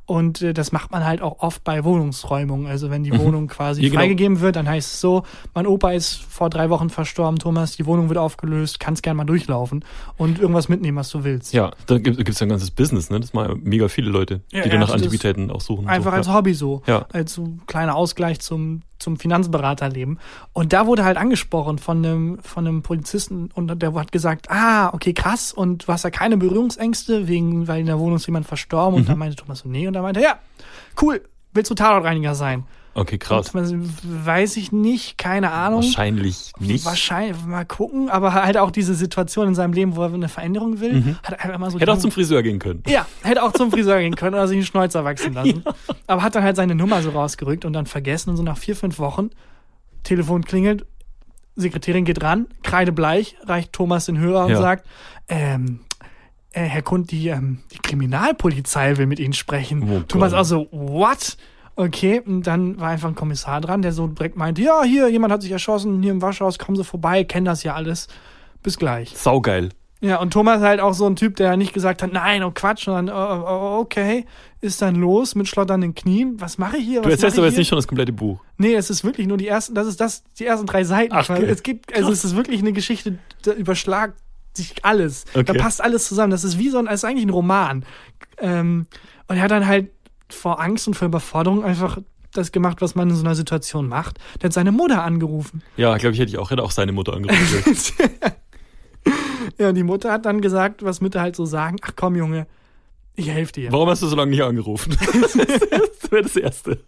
Und äh, das macht man halt auch oft bei Wohnungsräumungen. Also wenn die Mhm. Wohnung quasi Ja, genau. freigegeben wird, dann heißt es so, mein Opa ist vor drei Wochen verstorben, Thomas, die Wohnung wird aufgelöst, kannst gerne mal durchlaufen und irgendwas mitnehmen, was du willst. Ja, da gibt es ja ein ganzes Business, ne? Das machen mega viele Leute, Ja, die ja, dann nach das ist Antiquitäten auch suchen. und Einfach so. als ja. Hobby so. Ja. Als so kleiner Ausgleich zum, zum Finanzberaterleben. Und da wurde halt angesprochen von einem, von einem Polizisten und der hat gesagt, ah, okay, krass, und du hast ja keine Berührungsängste, wegen, weil in der Wohnung ist jemand verstorben. Und Mhm. da meinte Thomas so, nee. Und da meinte er, ja, cool, willst du Tatortreiniger sein? Okay, krass. Und, man- weiß ich nicht, keine Ahnung. Wahrscheinlich nicht. Wahrscheinlich, mal gucken, aber halt auch diese Situation in seinem Leben, wo er eine Veränderung will, Mhm. hat er einfach mal so Hätte auch die- zum Friseur gehen können. ja, hätte auch zum Friseur gehen können oder sich einen Schnäuzer wachsen lassen. Aber hat dann halt seine Nummer so rausgerückt und dann vergessen und so nach vier, fünf Wochen, Telefon klingelt, Sekretärin geht ran, kreidebleich, reicht Thomas den Hörer und Ja. sagt, ähm, äh, Herr Kund, die, ähm, die Kriminalpolizei will mit Ihnen sprechen. Oh Thomas Gott. auch so, what? Okay, und dann war einfach ein Kommissar dran, der so direkt meinte, ja, hier, jemand hat sich erschossen, hier im Waschhaus, kommen Sie vorbei, kennen das ja alles. Bis gleich. Saugeil. Ja, und Thomas halt auch so ein Typ, der nicht gesagt hat, nein, oh Quatsch, sondern oh, oh, okay, ist dann los mit schlotternden Knien. Was mache ich hier? Du Was erzählst mache aber ich jetzt hier? nicht schon das komplette Buch. Nee, es ist wirklich nur die ersten, das ist das, die ersten drei Seiten. Ach, Weil okay. es gibt, also es ist wirklich eine Geschichte, da überschlagt sich alles. Da Okay. passt alles zusammen. Das ist wie so ein, das ist eigentlich ein Roman. Ähm, und er hat dann halt vor Angst und vor Überforderung einfach das gemacht, was man in so einer Situation macht. Der hat seine Mutter angerufen. Ja, glaube ich, hätte ich auch, hätte auch seine Mutter angerufen. Ja, und die Mutter hat dann gesagt, was Mütter halt so sagen, ach komm, Junge, ich helfe dir. Warum hast du so lange nicht angerufen? Das wäre das Erste.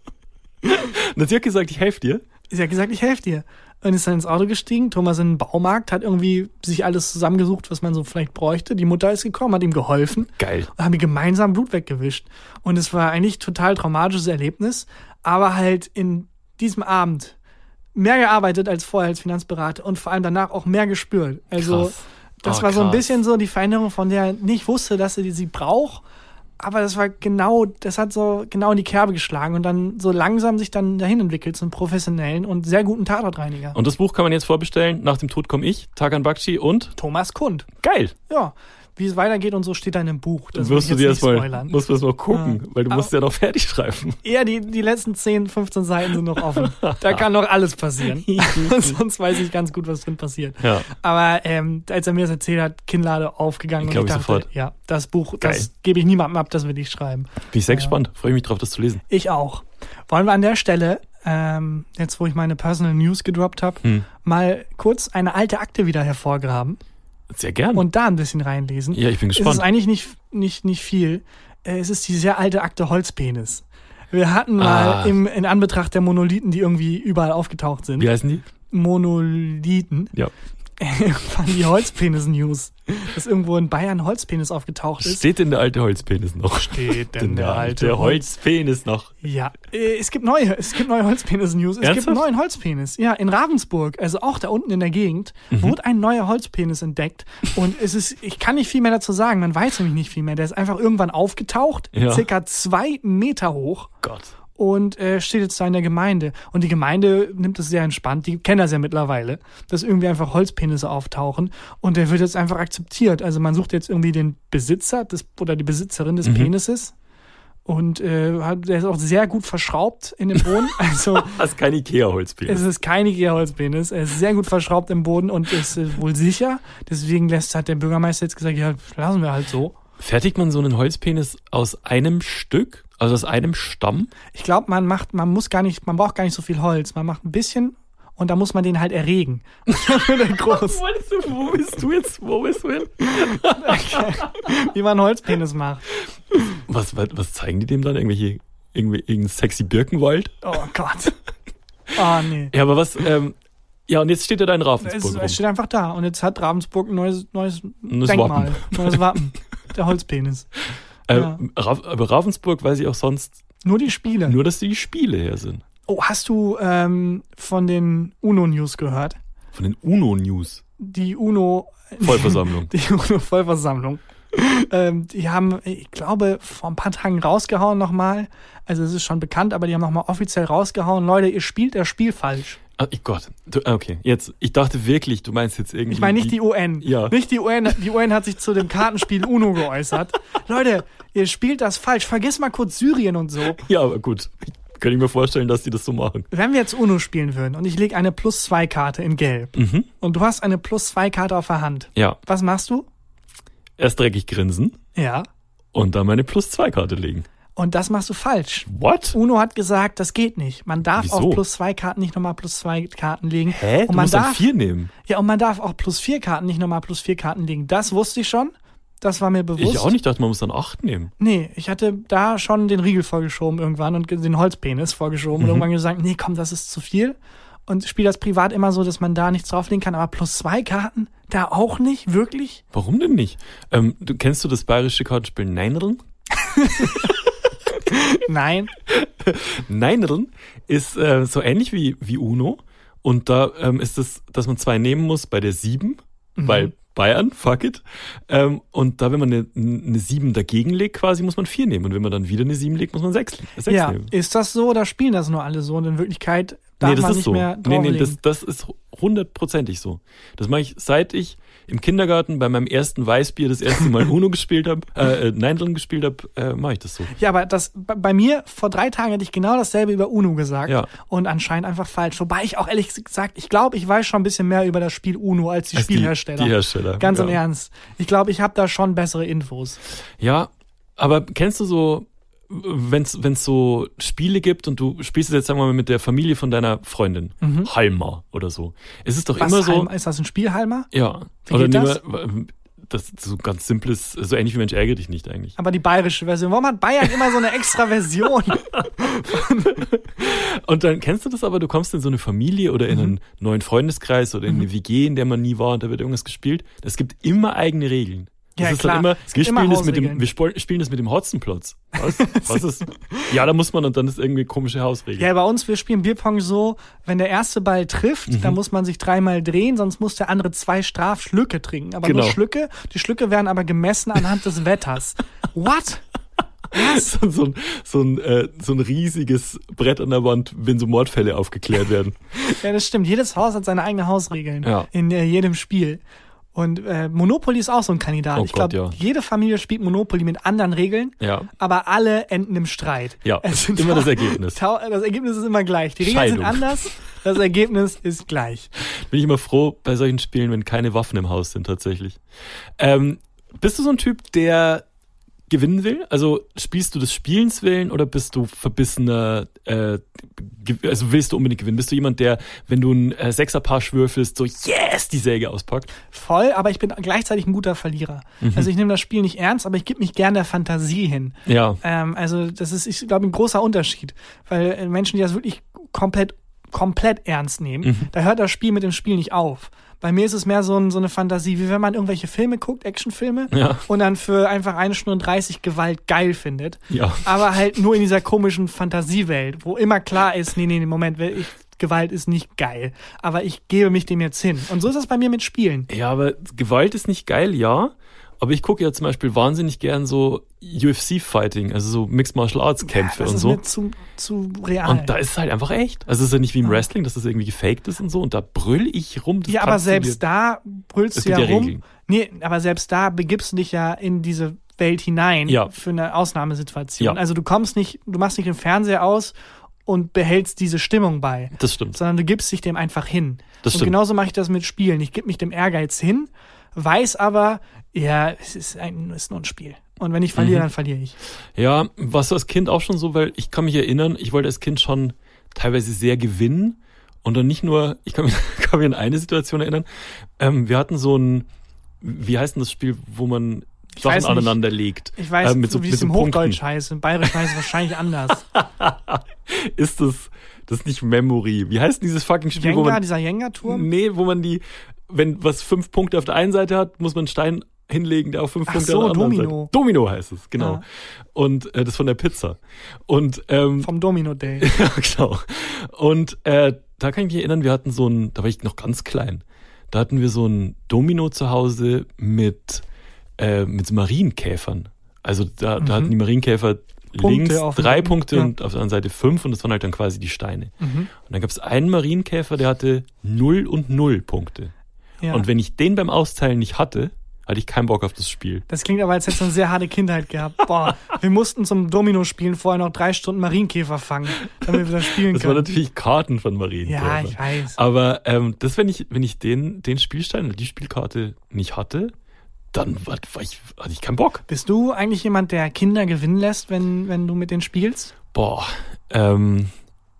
Und sie hat gesagt, ich helfe dir. Sie hat gesagt, ich helfe dir. Und ist dann ins Auto gestiegen. Thomas in den Baumarkt, hat irgendwie sich alles zusammengesucht, was man so vielleicht bräuchte. Die Mutter ist gekommen, hat ihm geholfen. Geil. Und haben die gemeinsam Blut weggewischt. Und es war eigentlich ein total traumatisches Erlebnis. Aber halt in diesem Abend mehr gearbeitet als vorher als Finanzberater und vor allem danach auch mehr gespürt. Also Krass. das Oh, war so ein krass. bisschen so die Veränderung, von der er nicht wusste, dass er sie braucht. Aber das war genau, das hat so genau in die Kerbe geschlagen und dann so langsam sich dann dahin entwickelt zum professionellen und sehr guten Tatortreiniger. Und das Buch kann man jetzt vorbestellen. Nach dem Tod komme ich, Tarkan Bakci und Thomas Kund. geil. Ja, wie es weitergeht und so steht da in dem Buch. Das wirst du will dir ich jetzt nicht erstmal spoilern. musst du erst mal gucken, Ja. weil du Aber- musst ja noch fertig schreiben. Eher die, die letzten zehn, fünfzehn Seiten sind noch offen. Da kann noch alles passieren. Sonst weiß ich ganz gut, was drin passiert. Ja. Aber ähm, als er mir das erzählt hat, Kinnlade aufgegangen. Glaub und ich dachte, sofort. ja, das Buch, Geil. das gebe ich niemandem ab, das will ich schreiben. Bin ich sehr gespannt. Freue mich drauf, das zu lesen. Ich auch. Wollen wir an der Stelle, ähm, jetzt wo ich meine Personal News gedroppt habe, Hm. mal kurz eine alte Akte wieder hervorgraben Sehr gern. und da ein bisschen reinlesen. ja, ich bin Es ist gespannt. eigentlich nicht, nicht, nicht viel. Äh, Es ist die sehr alte Akte Holzpenis. Wir hatten mal Ah. im, in Anbetracht der Monolithen, die irgendwie überall aufgetaucht sind, Wie heißen die? Monolithen, Ja. waren die Holzpenis-News, dass irgendwo in Bayern Holzpenis aufgetaucht ist. Steht denn der alte Holzpenis noch? Steht denn der alte Holzpenis noch? Ja, äh, es gibt neue, es gibt neue Holzpenis-News. Es gibt Ernsthaft? einen neuen Holzpenis. Ja, in Ravensburg, also auch da unten in der Gegend, Mhm. wurde ein neuer Holzpenis entdeckt. Und es ist, ich kann nicht viel mehr dazu sagen, man weiß nämlich nicht viel mehr. Der ist einfach irgendwann aufgetaucht, Ja. circa zwei Meter hoch. Gott. Und äh, steht jetzt da in der Gemeinde. Und die Gemeinde nimmt es sehr entspannt. Die kennen das ja mittlerweile, dass irgendwie einfach Holzpenisse auftauchen. Und der wird jetzt einfach akzeptiert. Also man sucht jetzt irgendwie den Besitzer des, oder die Besitzerin des Mhm. Penises. Und äh, hat- der ist auch sehr gut verschraubt in dem Boden. Also Das ist kein es Ikea-Holzpenis. ist kein Ikea-Holzpenis. Er ist sehr gut verschraubt im Boden und ist äh, wohl sicher. Deswegen lässt, hat der Bürgermeister jetzt gesagt, ja, lassen wir halt so. Fertigt man so einen Holzpenis aus einem Stück? Also aus einem Stamm? Ich glaube, man macht, man muss gar nicht, man braucht gar nicht so viel Holz. Man macht ein bisschen und dann muss man den halt erregen. Dann wird er groß, Wolltest du, wo bist du jetzt? Wo bist du hin? wie man einen Holzpenis macht. Was, was, was zeigen die dem dann? Irgendwelche, irgendwie, irgendein sexy Birkenwald? Oh Gott. Oh nee. Ja, aber was, ähm, ja, und jetzt steht er da in Es, Ravensburg rum. es steht einfach da und jetzt hat Ravensburg ein neues, neues Neues Denkmal, Wappen. neues Wappen. Der Holzpenis. Äh, ja. Ra- aber Ravensburg weiß ich auch sonst Nur die Spiele. nur, dass die Spiele her sind. Oh, hast du ähm, von den UNO-News gehört? Von den UNO-News. Die UNO... Vollversammlung. Die UNO-Vollversammlung. ähm, die haben, ich glaube, vor ein paar Tagen rausgehauen nochmal. Also es ist schon bekannt, aber die haben nochmal offiziell rausgehauen. Leute, ihr spielt das Spiel falsch. Oh Gott, du, okay, jetzt, ich dachte wirklich, du meinst jetzt irgendwie... Ich meine nicht die U N. Ja. Nicht die U N. Die U N hat sich zu dem Kartenspiel Uno geäußert. Leute, ihr spielt das falsch. Vergiss mal kurz Syrien und so. Ja, aber gut. Kann ich mir vorstellen, dass die das so machen. Wenn wir jetzt Uno spielen würden und ich lege eine Plus zwei Karte in Gelb Mhm. und du hast eine Plus zwei Karte auf der Hand, Ja. was machst du? Erst dreckig grinsen Ja. und dann meine Plus zwei Karte legen. Und das machst du falsch. What? Uno hat gesagt, das geht nicht. Man darf Wieso? auf Plus zwei Karten nicht nochmal Plus zwei Karten legen. Hä? Und Du man musst dann darf, vier nehmen. ja, und man darf auch Plus vier Karten nicht nochmal Plus vier Karten legen. Das wusste ich schon. Das war mir bewusst. Ich auch nicht, dachte, man muss dann acht nehmen. Nee, ich hatte da schon den Riegel vorgeschoben irgendwann und den Holzpenis vorgeschoben Mhm. und irgendwann gesagt, nee, komm, das ist zu viel. Und spiele das privat immer so, dass man da nichts drauflegen kann. Aber plus zwei Karten, da auch nicht? Wirklich? Warum denn nicht? Ähm, du, kennst du das bayerische Kartenspiel Neinerln? Nein. Neinerln ist äh, so ähnlich wie, wie Uno. Und da ähm, ist es, dass man zwei nehmen muss bei der sieben, Mhm. weil Bayern, fuck it. Ähm, und da, wenn man eine, eine sieben dagegen legt, quasi, muss man vier nehmen. Und wenn man dann wieder eine sieben legt, muss man sechs, sechs Ja, nehmen. ist das so oder spielen das nur alle so? Und in Wirklichkeit darf Nee, das man ist nicht so. mehr Nee, drauflegen. nee, das, das ist hundertprozentig so. Das mache ich, seit ich im Kindergarten bei meinem ersten Weißbier das erste Mal Uno gespielt habe, äh, äh, Neinerln gespielt habe, äh, mache ich das so. Ja, aber das bei bei mir vor drei Tagen hätte ich genau dasselbe über Uno gesagt Ja. und anscheinend einfach falsch. Wobei ich auch ehrlich gesagt, ich glaube, ich weiß schon ein bisschen mehr über das Spiel Uno als die Als die- Spielhersteller. die Hersteller, Ganz im ja. Ernst. Ich glaube, ich habe da schon bessere Infos. Ja, aber kennst du so, wenn es so Spiele gibt und du spielst es jetzt, sagen wir mal, mit der Familie von deiner Freundin, Halma oder so. Es ist doch Was, immer so, Halm, ist das ein Spiel, Halmer? ja. Wie Oder geht nehmen das? wir, das ist so ganz simples, so ähnlich wie Mensch ärgere dich nicht eigentlich. Aber die bayerische Version. Warum hat Bayern immer so eine extra Version? Und dann kennst du das aber, du kommst in so eine Familie oder in Mhm. einen neuen Freundeskreis oder in eine W G, in der man nie war und da wird irgendwas gespielt. Es gibt immer eigene Regeln. Das Ja, ist klar. dann immer, Es wir gibt immer spielen das mit dem, Hausregeln. wir spo- spielen das mit dem Hotzenplotz. Was? Was ist? Ja, da muss man und dann ist irgendwie komische Hausregel. Ja, bei uns, wir spielen Bierpong so, wenn der erste Ball trifft, Mhm. dann muss man sich dreimal drehen, sonst muss der andere zwei Strafschlücke trinken. Aber Genau. nur Schlücke. Die Schlücke werden aber gemessen anhand des Wetters. What? Was? so, so, ein, so, ein, äh, so ein riesiges Brett an der Wand, wenn so Mordfälle aufgeklärt werden. Ja, das stimmt. Jedes Haus hat seine eigenen Hausregeln Ja. in äh, jedem Spiel. Und äh, Monopoly ist auch so ein Kandidat. Oh ich glaube, Gott, ja. jede Familie spielt Monopoly mit anderen Regeln, Ja. aber alle enden im Streit. Ja, Es sind immer das tau- Ergebnis. tau- Das Ergebnis ist immer gleich. Die Regeln Scheidung. sind anders, das Ergebnis ist gleich. Bin ich immer froh bei solchen Spielen, wenn keine Waffen im Haus sind tatsächlich. Ähm, bist du so ein Typ, der gewinnen will? Also spielst du des Spielens willen oder bist du verbissener, äh, ge- also willst du unbedingt gewinnen? Bist du jemand, der, wenn du ein äh, Sechserpaar würfelst, so yes, die Säge auspackt? Voll, aber ich bin gleichzeitig ein guter Verlierer. Mhm. Also ich nehme das Spiel nicht ernst, aber ich gebe mich gern der Fantasie hin. Ja. Ähm, also das ist, ich glaube, ein großer Unterschied. Weil äh, Menschen, die das wirklich komplett, komplett ernst nehmen, Mhm. da hört das Spiel mit dem Spiel nicht auf. Bei mir ist es mehr so, ein, so eine Fantasie, wie wenn man irgendwelche Filme guckt, Actionfilme, Ja. und dann für einfach eine Stunde dreißig Gewalt geil findet. Ja. Aber halt nur in dieser komischen Fantasiewelt, wo immer klar ist, nee, nee, nee, Moment, ich, Gewalt ist nicht geil. Aber ich gebe mich dem jetzt hin. Und so ist das bei mir mit Spielen. Ja, aber Gewalt ist nicht geil, ja. Aber ich gucke ja zum Beispiel wahnsinnig gern so U F C-Fighting, also so Mixed Martial Arts Kämpfe das und ist so. mir zu, zu real. Und da ist es halt einfach echt. Also es ist ja nicht wie im Wrestling, dass das irgendwie gefaked ist und so. Und da brüll ich rum. Das ja, aber kannst du dir- selbst da brüllst Es du ja gibt ja rum. Regeln. Nee, aber selbst da begibst du dich ja in diese Welt hinein Ja. für eine Ausnahmesituation. Ja. Also du kommst nicht, du machst nicht den Fernseher aus und behältst diese Stimmung bei, Das stimmt. sondern du gibst dich dem einfach hin. Das und stimmt. genauso mache ich das mit Spielen. Ich gebe mich dem Ehrgeiz hin, weiß aber, ja, es ist, ein, es ist nur ein Spiel. Und wenn ich verliere, Mhm. dann verliere ich. Ja, warst du als Kind auch schon so, weil ich kann mich erinnern, ich wollte als Kind schon teilweise sehr gewinnen und dann nicht nur, ich kann mich, kann mich an eine Situation erinnern, ähm, wir hatten so ein, wie heißt denn das Spiel, wo man Ich Sachen weiß nicht. aneinander legt? Ich weiß, Äh, mit so, wie mit es so im Punkten. Hochdeutsch heißt. Im Bayerisch heißt es wahrscheinlich anders. Ist das, das ist nicht Memory. Wie heißt denn dieses fucking Spiel, wo Jenga, man, dieser Jenga-Turm? nee, wo man die, wenn was fünf Punkte auf der einen Seite hat, muss man einen Stein hinlegen, der auf fünf Ach Punkte so, auf der anderen Domino. Seite. Domino heißt es, genau. Ja. Und äh, das von der Pizza. Und ähm, Vom Domino Day. ja, genau. Und äh, da kann ich mich erinnern, wir hatten so ein, da war ich noch ganz klein, da hatten wir so ein Domino zu Hause mit, äh, mit so Marienkäfern. Also da, da Mhm. hatten die Marienkäfer Punkte links auf dem drei Rücken. Punkte Ja. und auf der anderen Seite fünf und das waren halt dann quasi die Steine. Mhm. Und dann gab es einen Marienkäfer, der hatte null und null Punkte. Ja. Und wenn ich den beim Austeilen nicht hatte, hatte ich keinen Bock auf das Spiel. Das klingt aber, als hättest du eine sehr harte Kindheit gehabt. Boah, wir mussten zum Domino-Spielen vorher noch drei Stunden Marienkäfer fangen, damit wir das spielen Das können. waren natürlich Karten von Marienkäfer. Ja, ich weiß. Aber ähm, das, wenn ich, wenn ich den, den Spielstein oder die Spielkarte nicht hatte, dann war, war ich, hatte ich keinen Bock. Bist du eigentlich jemand, der Kinder gewinnen lässt, wenn, wenn du mit denen spielst? Boah, ähm,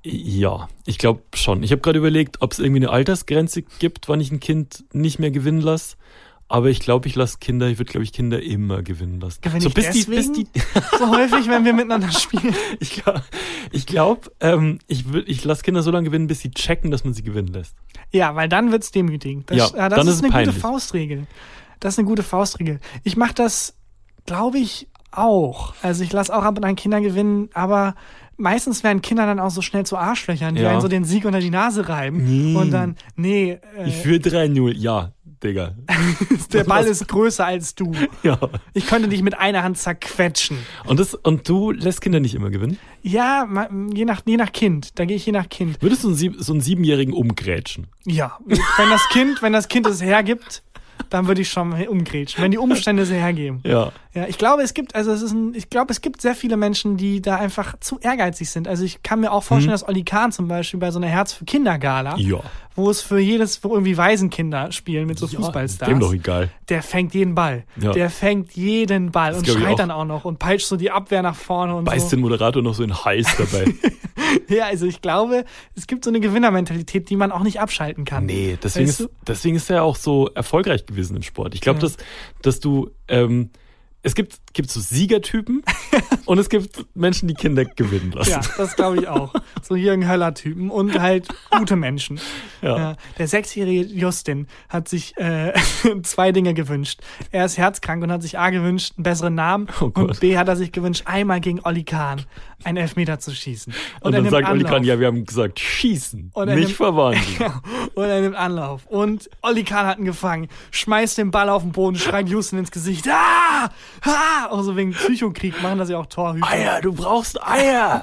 ja, ich glaube schon. Ich habe gerade überlegt, ob es irgendwie eine Altersgrenze gibt, wann ich ein Kind nicht mehr gewinnen lasse. Aber ich glaube, ich lasse Kinder, ich würde, glaube ich, Kinder immer gewinnen lassen. Gewinne so ich bis die, deswegen? bis die, So häufig, wenn wir miteinander spielen. ich glaube, ich, glaub, ähm, ich, würd- ich lasse Kinder so lange gewinnen, bis sie checken, dass man sie gewinnen lässt. Ja, weil dann wird's demütigend. Das, Ja, ah, das dann ist ist es eine peinlich. gute Faustregel. Das ist eine gute Faustregel. Ich mache das, glaube ich, auch. Also ich lasse auch ab und an Kinder gewinnen, aber meistens werden Kinder dann auch so schnell zu Arschlöchern, die Ja. einen so den Sieg unter die Nase reiben. Nee. Und dann, nee, äh, Ich führe drei null, ja, Digga. der Ball ist größer als du. Ja. Ich könnte dich mit einer Hand zerquetschen. Und, das, und du lässt Kinder nicht immer gewinnen? Ja, ma- je nach, je nach Kind. Da gehe ich je nach Kind. Würdest du einen, Sieb- so einen Siebenjährigen umgrätschen? Ja, wenn das Kind, wenn das Kind es hergibt, dann würde ich schon umgrätschen, wenn die Umstände es hergeben. Ja. Ja, ich glaube, es gibt, also es ist ein, ich glaube, es gibt sehr viele Menschen, die da einfach zu ehrgeizig sind. Also ich kann mir auch vorstellen, dass Olli Kahn zum Beispiel bei so einer Herz für Kinder Gala, Ja. wo es für jedes, wo irgendwie Waisenkinder spielen mit so Ja, Fußballstars. Dem doch egal. Der fängt jeden Ball. Ja. Der fängt jeden Ball und glaub ich schreit auch. dann auch noch und peitscht so die Abwehr nach vorne und Beißt so. den Moderator noch so in den Hals dabei. Ja, also ich glaube, es gibt so eine Gewinnermentalität, die man auch nicht abschalten kann. Nee, deswegen Weißt ist, deswegen ist er ja auch so erfolgreich gewesen im Sport. Ich glaube, Ja. dass, dass du, ähm, es gibt, gibt so Siegertypen und es gibt Menschen, die Kinder gewinnen lassen. Ja, das glaube ich auch. So Jürgen Höller-Typen und halt gute Menschen. Ja. Ja, der sechsjährige Justin hat sich äh, zwei Dinge gewünscht. Er ist herzkrank und hat sich A gewünscht, einen besseren Namen Oh Gott. und B hat er sich gewünscht, einmal gegen Olli Kahn einen Elfmeter zu schießen. Und, er dann nimmt sagt Olli Anlauf. Kahn, ja, wir haben gesagt, schießen, Und er nicht nimmt- verwandeln. Ja, und er nimmt Anlauf. Und Olli Kahn hat ihn gefangen, schmeißt den Ball auf den Boden, schreit Justin ins Gesicht. Ah! Ah! Auch so wegen Psychokrieg machen das ja auch Torhüter. Eier, du brauchst Eier.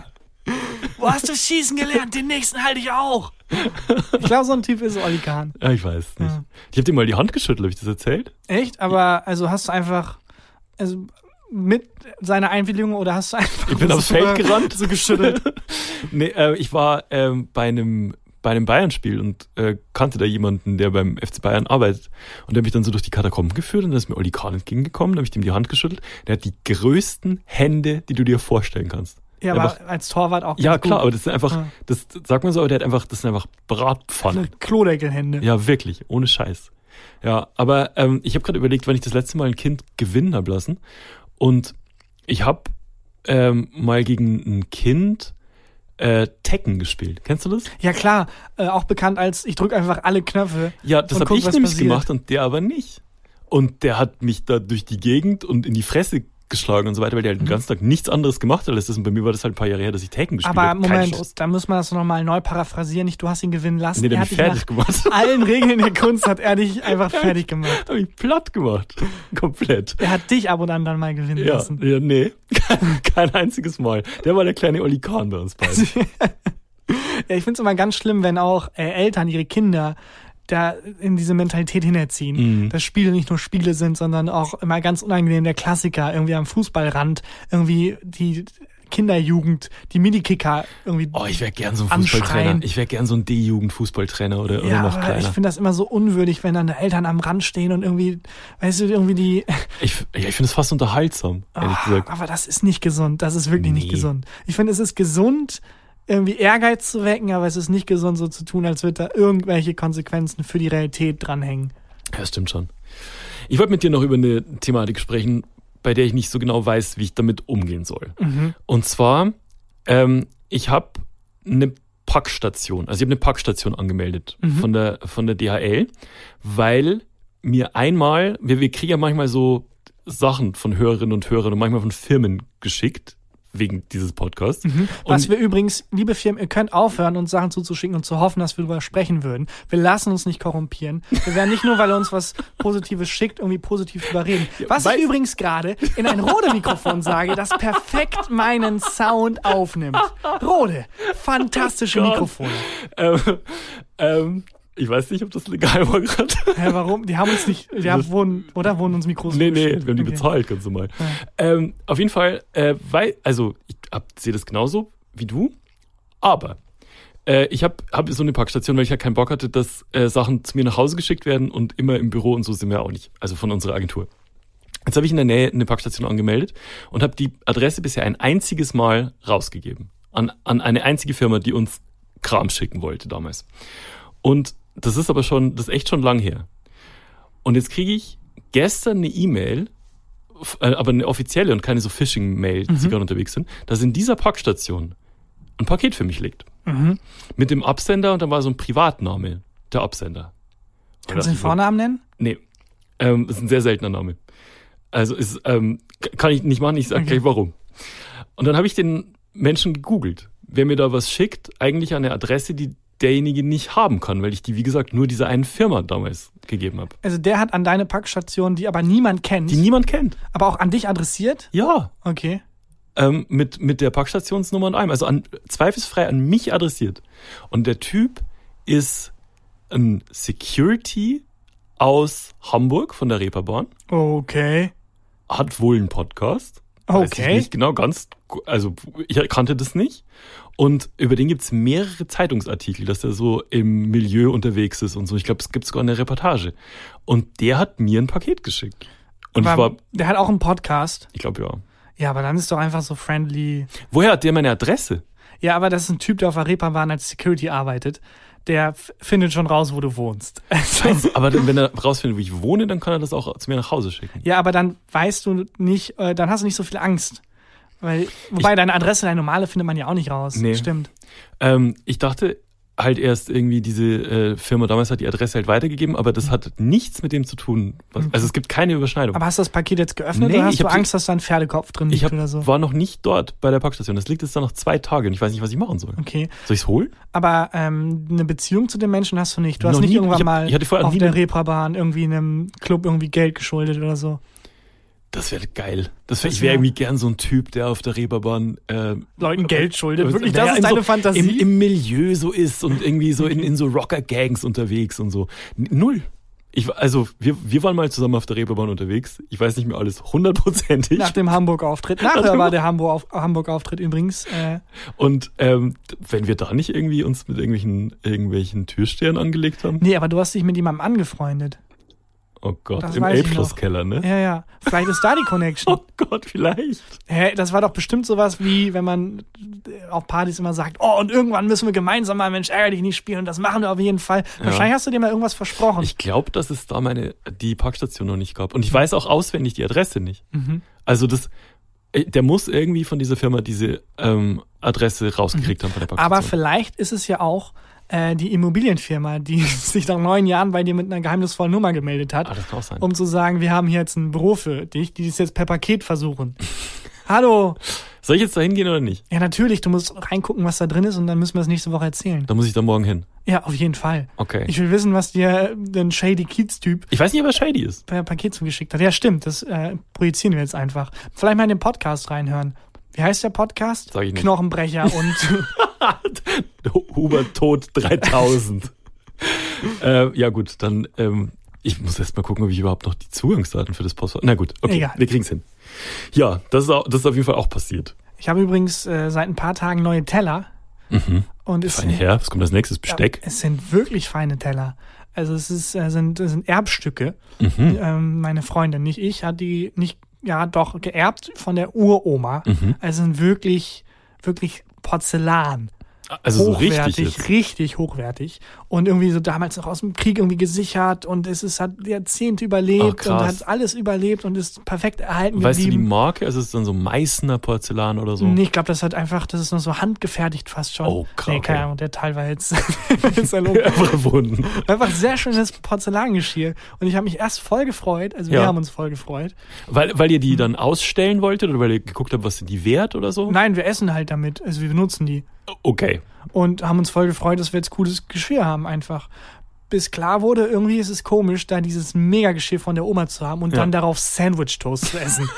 Wo hast du schießen gelernt? Den nächsten halte ich auch. Ich glaube, so ein Typ ist Olli Kahn. Ja, ich weiß nicht. Ja. Ich habe dir mal die Hand geschüttelt, habe ich das erzählt? Echt? Aber also hast du einfach also mit seiner Einwilligung oder hast du einfach Ich bin aufs so, Feld äh, gerannt. so geschüttelt? Nee, äh, ich war ähm, bei einem bei einem Bayern-Spiel und äh, kannte da jemanden, der beim F C Bayern arbeitet. Und der hat mich dann so durch die Katakomben geführt und dann ist mir Olli Kahn entgegengekommen, da habe ich dem die Hand geschüttelt. Der hat die größten Hände, die du dir vorstellen kannst. Ja, aber Einfach- als Torwart auch Ja, ganz klar, gut. aber das sind einfach, Ja. das sagt man so, aber der hat einfach, das sind einfach Bratpfannen. Klodeckelhände. Ja, wirklich, ohne Scheiß. Ja, aber ähm, ich habe gerade überlegt, wann ich das letzte Mal ein Kind gewinnen habe lassen. Und ich habe ähm, mal gegen ein Kind äh, Tekken gespielt. Kennst du das? Ja klar, äh, auch bekannt als ich drücke einfach alle Knöpfe. Ja, das Und habe guck, ich was nämlich passiert. gemacht und der aber nicht. Und der hat mich da durch die Gegend und in die Fresse geschlagen und so weiter, weil der halt den ganzen Tag nichts anderes gemacht hat als das. Und bei mir war das halt ein paar Jahre her, dass ich Tekken gespielt Aber habe. Keine Moment, Chance. da muss man das nochmal neu paraphrasieren. Nicht du hast ihn gewinnen lassen. Nee, der er hat hat mich dich fertig nach gemacht. allen Regeln der Kunst hat er dich einfach fertig gemacht. Hab ich platt gemacht. Komplett. Er hat dich ab und an dann mal gewinnen Ja, lassen. ja, nee. Kein, kein einziges Mal. Der war der kleine Olli Kahn bei uns beiden. Ja, ich finde es immer ganz schlimm, wenn auch äh, Eltern ihre Kinder da in diese Mentalität hinerziehen. Mhm. Dass Spiele nicht nur Spiele sind, sondern auch immer ganz unangenehm der Klassiker, irgendwie am Fußballrand, irgendwie die Kinderjugend, die Minikicker irgendwie. Oh, ich wäre gern so ein Anschreien. Fußballtrainer. Ich wäre gern so ein D-Jugend-Fußballtrainer oder, oder ja, noch aber kleiner. ich finde das immer so unwürdig, wenn dann Eltern am Rand stehen und irgendwie, weißt du, irgendwie die. Ich, ja, ich finde es fast unterhaltsam, ehrlich Ah, gesagt. aber das ist nicht gesund. Das ist wirklich nicht Nee. gesund. Ich finde, es ist gesund, irgendwie Ehrgeiz zu wecken, aber es ist nicht gesund, so zu tun, als würde da irgendwelche Konsequenzen für die Realität dranhängen. Ja, stimmt schon. Ich wollte mit dir noch über eine Thematik sprechen, bei der ich nicht so genau weiß, wie ich damit umgehen soll. Mhm. Und zwar, ähm, ich habe eine Packstation, also ich habe eine Packstation angemeldet Mhm. von der von der D H L, weil mir einmal, wir, wir kriegen ja manchmal so Sachen von Hörerinnen und Hörern und manchmal von Firmen geschickt, wegen dieses Podcasts. Mhm. Was Und wir übrigens, liebe Firmen, ihr könnt aufhören, uns Sachen zuzuschicken und zu hoffen, dass wir darüber sprechen würden. Wir lassen uns nicht korrumpieren. Wir werden nicht nur, weil er uns was Positives schickt, irgendwie positiv drüber reden. Was weiß- ich übrigens gerade in ein Rode-Mikrofon sage, das perfekt meinen Sound aufnimmt. Rode, fantastische Oh Gott. Mikrofone. ähm, ähm, ich weiß nicht, ob das legal war gerade. Hä, warum? Die haben uns nicht, die haben, wohnen, oder wohnen uns Mikros Nee, nee, zugeschickt? wir haben die Okay. bezahlt, ganz normal. Ähm, auf jeden Fall, äh, weil, also ich sehe das genauso wie du, aber äh, ich habe hab so eine Packstation, weil ich ja keinen Bock hatte, dass äh, Sachen zu mir nach Hause geschickt werden und immer im Büro und so sind wir auch nicht, also von unserer Agentur. Jetzt habe ich in der Nähe eine Packstation angemeldet und habe die Adresse bisher ein einziges Mal rausgegeben an, an eine einzige Firma, die uns Kram schicken wollte damals. Und das ist aber schon, das ist echt schon lang her. Und jetzt kriege ich gestern eine E-Mail, f- äh, aber eine offizielle und keine so Phishing-Mail, die Mhm. gerade unterwegs sind, dass in dieser Packstation ein Paket für mich liegt. Mhm. Mit dem Absender und dann war so ein Privatname, der Absender. Kannst Und du dachte den ich so, Vornamen nennen? Nee, ähm, das ist ein sehr seltener Name. Also ist, ähm, k- kann ich nicht machen, ich sage Okay. gleich warum. Und dann habe ich den Menschen gegoogelt, wer mir da was schickt, eigentlich an eine Adresse, die derjenige nicht haben kann, weil ich die, wie gesagt, nur dieser einen Firma damals gegeben habe. Also der hat an deine Packstation, die aber niemand kennt, Die niemand kennt. aber auch an dich adressiert? Ja, Okay. ähm, mit, mit der Packstationsnummer und allem. Also an, zweifelsfrei an mich adressiert. Und der Typ ist ein Security aus Hamburg von der Reeperbahn. Okay. Hat wohl einen Podcast. Weiß ich Okay. nicht genau, ganz, also ich kannte das nicht. Und über den gibt's mehrere Zeitungsartikel, dass der so im Milieu unterwegs ist und so. Ich glaube, es gibt sogar eine Reportage. Und der hat mir ein Paket geschickt. Und ich Aber war, der hat auch einen Podcast. ich glaube ja. Ja, aber dann ist doch einfach so friendly. Woher hat der meine Adresse? Ja, aber das ist ein Typ, der auf der Reeperbahn als Security arbeitet. Der f- findet schon raus, wo du wohnst. Scheiße. Aber dann, wenn er rausfindet, wo ich wohne, dann kann er das auch zu mir nach Hause schicken. Ja, aber dann weißt du nicht, äh, dann hast du nicht so viel Angst. Weil, wobei deine Adresse, deine normale, findet man ja auch nicht raus. Nee. Stimmt. Ähm, ich dachte halt erst irgendwie, diese äh, Firma damals hat die Adresse halt weitergegeben, aber das hat nichts mit dem zu tun. Was, also es gibt keine Überschneidung. Aber hast du das Paket jetzt geöffnet Nee, oder hast ich du hab Angst, dass da ein Pferdekopf drin ich liegt hab, oder so? war noch nicht dort bei der Packstation. Das liegt jetzt da noch zwei Tage und ich weiß nicht, was ich machen soll. Okay. Soll ich's holen? Aber ähm, eine Beziehung zu den Menschen hast du nicht. Du hast Noch nicht nie. irgendwann Ich hab- mal ich hatte vorher auf nie der den- Reeperbahn irgendwie in einem Club irgendwie Geld geschuldet oder so. Das wäre geil. Das wär, Das ich wäre wär- irgendwie gern so ein Typ, der auf der Reeperbahn äh, Leuten Geld schuldet. Wirklich, naja, das ist in deine so, Fantasie? Im, Im Milieu so ist und irgendwie so in, in so Rocker-Gangs unterwegs und so. N- Null. Ich, also, wir, wir waren mal zusammen auf der Reeperbahn unterwegs. Ich weiß nicht mehr alles hundertprozentig. Nach dem Hamburg-Auftritt. Nachher dem- war der Hamburg- Hamburg-Auftritt übrigens. Äh, Und ähm, wenn wir da nicht irgendwie uns mit irgendwelchen, irgendwelchen Türstern angelegt haben. nee, aber du hast dich mit jemandem angefreundet. Oh Gott, Das im weiß ich noch. Elbschlosskeller, ne? Ja, ja. Vielleicht ist da die Connection. Oh Gott, vielleicht. Hä, das war doch bestimmt sowas wie, wenn man auf Partys immer sagt, oh, und irgendwann müssen wir gemeinsam mal Mensch, ärger dich nicht spielen. Und das machen wir auf jeden Fall. Wahrscheinlich hast du dir mal irgendwas versprochen. Ich glaube, dass es da meine, die Packstation noch nicht gab. Und ich weiß auch auswendig die Adresse nicht. Mhm. Also das, äh, der muss irgendwie von dieser Firma diese ähm, Adresse rausgekriegt haben von der Packstation. Aber vielleicht ist es ja auch äh, die Immobilienfirma, die sich nach neun Jahren bei dir mit einer geheimnisvollen Nummer gemeldet hat, Ah, das kann auch sein. um zu sagen, wir haben hier jetzt ein Büro für dich, die es jetzt per Paket versuchen. Hallo. Soll ich jetzt da hingehen oder nicht? Ja, natürlich, du musst reingucken, was da drin ist und dann müssen wir es nächste Woche erzählen. Da muss ich da morgen hin. Ja, auf jeden Fall. Okay. Ich will wissen, was dir den Shady Kids-Typ Ich weiß nicht, ob er shady ist. per Paket zugeschickt hat. Ja, stimmt, das äh, projizieren wir jetzt einfach. Vielleicht mal in den Podcast reinhören. Wie heißt der Podcast? Sag ich nicht. Knochenbrecher und Hubert Tod dreitausend. äh, ja gut, dann ähm, ich muss erst mal gucken, ob ich überhaupt noch die Zugangsdaten für das Postfach. Na gut, okay, Egal. wir kriegen's hin. Ja, das ist, auch, das ist auf jeden Fall auch passiert. ich habe übrigens äh, seit ein paar Tagen neue Teller. Mhm. Und es Fein her, was kommt als nächstes? Besteck? Ja, es sind wirklich feine Teller. Also es ist, äh, sind, es sind Erbstücke. Mhm. Ähm, meine Freundin, nicht ich, hat die nicht, ja doch, geerbt von der Uroma. Mhm. Also sind wirklich, wirklich Porzellan. Also so hochwertig, richtig jetzt. richtig hochwertig. Und irgendwie so damals noch aus dem Krieg irgendwie gesichert und es ist, hat Jahrzehnte überlebt Ach, und krass. hat alles überlebt und ist perfekt erhalten Weißt du die geblieben. Marke? Also ist es dann so Meißner Porzellan oder so? Nee, ich glaube, das hat einfach, das ist noch so handgefertigt fast schon. Oh, krass, Nee, keine okay. Ahnung, der Teil war jetzt ist ja logisch. Einfach erfunden. Einfach sehr schönes Porzellangeschirr. Und ich habe mich erst voll gefreut, also wir Ja. haben uns voll gefreut. Weil, weil ihr die dann ausstellen wolltet oder weil ihr geguckt habt, was sind die wert oder so? Nein, wir essen halt damit, also wir benutzen die. Okay. Und haben uns voll gefreut, dass wir jetzt cooles Geschirr haben einfach. Bis klar wurde, irgendwie ist es komisch, da dieses Mega-Geschirr von der Oma zu haben und Ja. dann darauf Sandwich-Toast zu essen.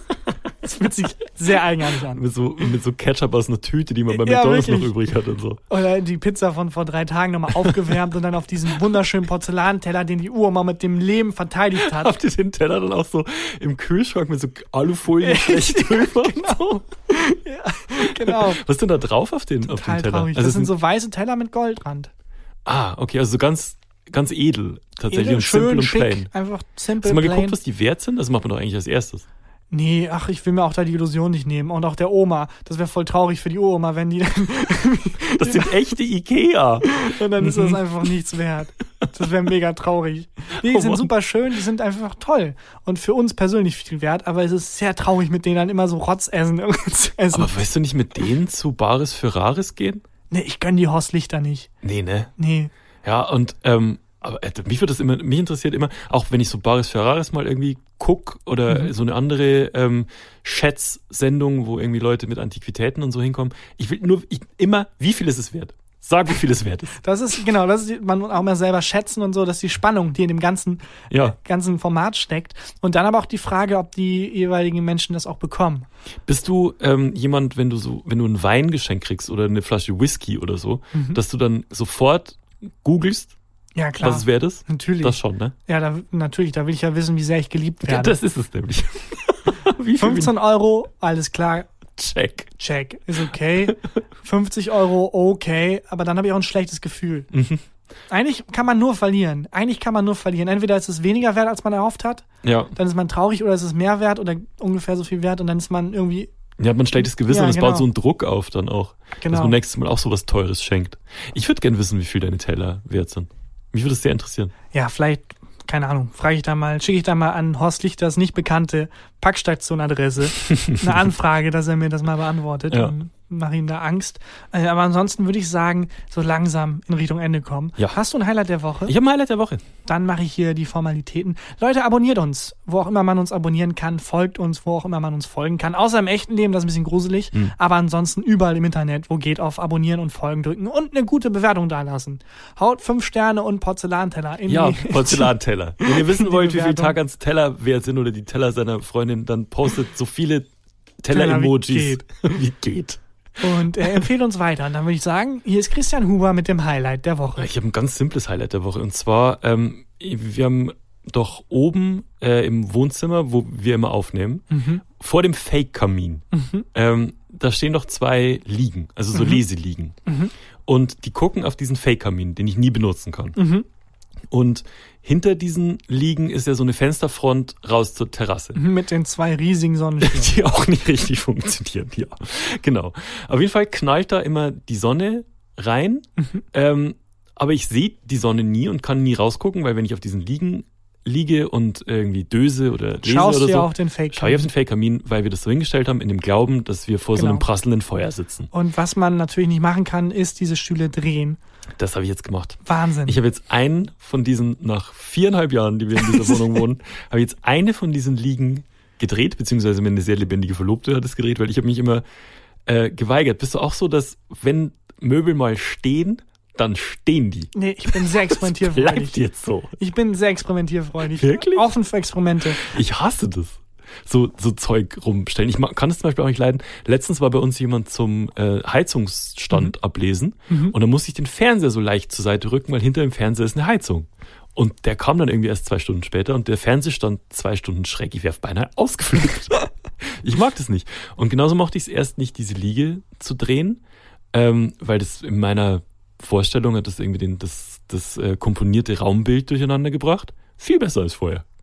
Das fühlt sich sehr eigenartig an. Mit so, mit so Ketchup aus einer Tüte, die man bei Ja, McDonald's wirklich. noch übrig hat und so. Oder die Pizza von vor drei Tagen nochmal aufgewärmt und dann auf diesen wunderschönen Porzellanteller, den die Uroma mit dem Leben verteidigt hat. Habt ihr den Teller dann auch so im Kühlschrank mit so Alufolien schlecht drüber? Genau. Ja, genau. Was ist denn da drauf auf den, auf Total den Teller? traurig. Also Das es sind so weiße Teller mit Goldrand. Ah, okay, also so ganz, ganz edel tatsächlich Edel, und simple schön, und schick, plain. einfach Hast simple, du mal plain. geguckt, was die wert sind? Das macht man doch eigentlich als erstes. Nee, ach, ich will mir auch da die Illusion nicht nehmen. Und auch der Oma. Das wäre voll traurig für die Uroma, wenn die dann, Das sind echte Ikea. und dann ist das einfach nichts wert. Das wäre mega traurig. Nee, die Oh sind Mann. super schön, die sind einfach toll. Und für uns persönlich viel wert, aber es ist sehr traurig, mit denen dann immer so Rotz essen. zu essen. Aber weißt du nicht, mit denen zu Bares für Rares gehen? Nee, ich gönn die Horst Lichter nicht. Nee, ne? Nee. Ja, und ähm, aber äh, mich wird das immer, mich interessiert immer, auch wenn ich so Bares für Rares mal irgendwie guck oder Mhm. so eine andere ähm, Schätz-Sendung, wo irgendwie Leute mit Antiquitäten und so hinkommen. Ich will nur ich, immer, wie viel ist es wert? Sag, wie viel es wert ist. Das ist, genau, das ist, die- man muss auch mal selber schätzen und so, dass die Spannung, die in dem ganzen, Ja. ganzen Format steckt. Und dann aber auch die Frage, ob die jeweiligen Menschen das auch bekommen. Bist du ähm, jemand, wenn du so, wenn du ein Weingeschenk kriegst oder eine Flasche Whisky oder so, dass du dann sofort googelst, Ja, klar. was es wert ist? Natürlich. Das schon, ne? Ja, da, natürlich, da will ich ja wissen, wie sehr ich geliebt Ja, werde. das ist es nämlich. Wie viel fünfzehn Euro, alles klar, Check. check, ist okay. fünfzig Euro, okay, aber dann habe ich auch ein schlechtes Gefühl. Mhm. Eigentlich kann man nur verlieren. Eigentlich kann man nur verlieren. Entweder ist es weniger wert, als man erhofft hat, Ja. dann ist man traurig, oder es ist mehr wert oder ungefähr so viel wert und dann ist man irgendwie, Ja, hat man ein schlechtes Gewissen Ja, und es genau. baut so einen Druck auf dann auch, Genau. dass man nächstes Mal auch so was Teures schenkt. Ich würde gerne wissen, wie viel deine Teller wert sind. Mich würde es sehr interessieren. ja, vielleicht, keine Ahnung, frage ich da mal, schicke ich da mal an Horst Lichters nicht bekannte Packstation-Adresse eine Anfrage, dass er mir das mal beantwortet. Ja. Und mache ihm da Angst. Äh, aber ansonsten würde ich sagen, so langsam in Richtung Ende kommen. Ja. Hast du ein Highlight der Woche? Ich habe ein Highlight der Woche. Dann mache ich hier die Formalitäten. Leute, abonniert uns, wo auch immer man uns abonnieren kann, folgt uns, wo auch immer man uns folgen kann. Außer im echten Leben, das ist ein bisschen gruselig, Hm. aber ansonsten überall im Internet, wo geht, auf Abonnieren und Folgen drücken und eine gute Bewertung dalassen. Haut fünf Sterne und Porzellanteller in Ja, die Porzellanteller. Wenn ihr wissen Die wollt, wie viel Bewertung. Tagans Teller wert sind oder die Teller seiner Freundin, dann postet so viele Teller, Teller-Emojis, wie geht. wie geht. Und äh, empfehle uns weiter. Und dann würde ich sagen, hier ist Christian Huber mit dem Highlight der Woche. Ich habe ein ganz simples Highlight der Woche. Und zwar, ähm, wir haben doch oben äh, im Wohnzimmer, wo wir immer aufnehmen, Mhm. vor dem Fake-Kamin, ähm, da stehen doch zwei Liegen, also so Leseliegen. Mhm. Und die gucken auf diesen Fake-Kamin, den ich nie benutzen kann. Mhm. Und hinter diesen Liegen ist ja so eine Fensterfront raus zur Terrasse. Mit den zwei riesigen Sonnensternen. Die auch nicht richtig funktionieren, ja. Genau. Auf jeden Fall knallt da immer die Sonne rein, Mhm. ähm, aber ich sehe die Sonne nie und kann nie rausgucken, weil wenn ich auf diesen Liegen liege und irgendwie döse oder lese Schaust oder dir so, auch den Fake schaue ich auf den Fake-Kamin, weil wir das so hingestellt haben, in dem Glauben, dass wir vor so Genau. einem prasselnden Feuer sitzen. Und was man natürlich nicht machen kann, ist diese Stühle drehen. Das habe ich jetzt gemacht. Wahnsinn. Ich habe jetzt einen von diesen, nach viereinhalb Jahren, die wir in dieser Wohnung wohnen, habe ich jetzt eine von diesen Liegen gedreht, beziehungsweise meine sehr lebendige Verlobte hat es gedreht, weil ich habe mich immer äh, geweigert. Bist du auch so, dass wenn Möbel mal stehen, dann stehen die? nee, ich bin sehr experimentierfreudig. Bleibt jetzt so. Ich bin sehr experimentierfreudig. Wirklich? Offen für Experimente. Ich hasse das. So, so Zeug rumstellen. Ich ma- kann es zum Beispiel auch nicht leiden. Letztens war bei uns jemand zum äh, Heizungsstand ablesen und dann musste ich den Fernseher so leicht zur Seite rücken, weil hinter dem Fernseher ist eine Heizung. Und der kam dann irgendwie erst zwei Stunden später und der Fernseher stand zwei Stunden schräg. Ich wäre beinahe ausgeflippt. Ich mag das nicht. Und genauso mochte ich es erst nicht, diese Liege zu drehen, ähm, weil das in meiner Vorstellung hat das irgendwie den, das, das äh, komponierte Raumbild durcheinander gebracht. Viel besser als vorher.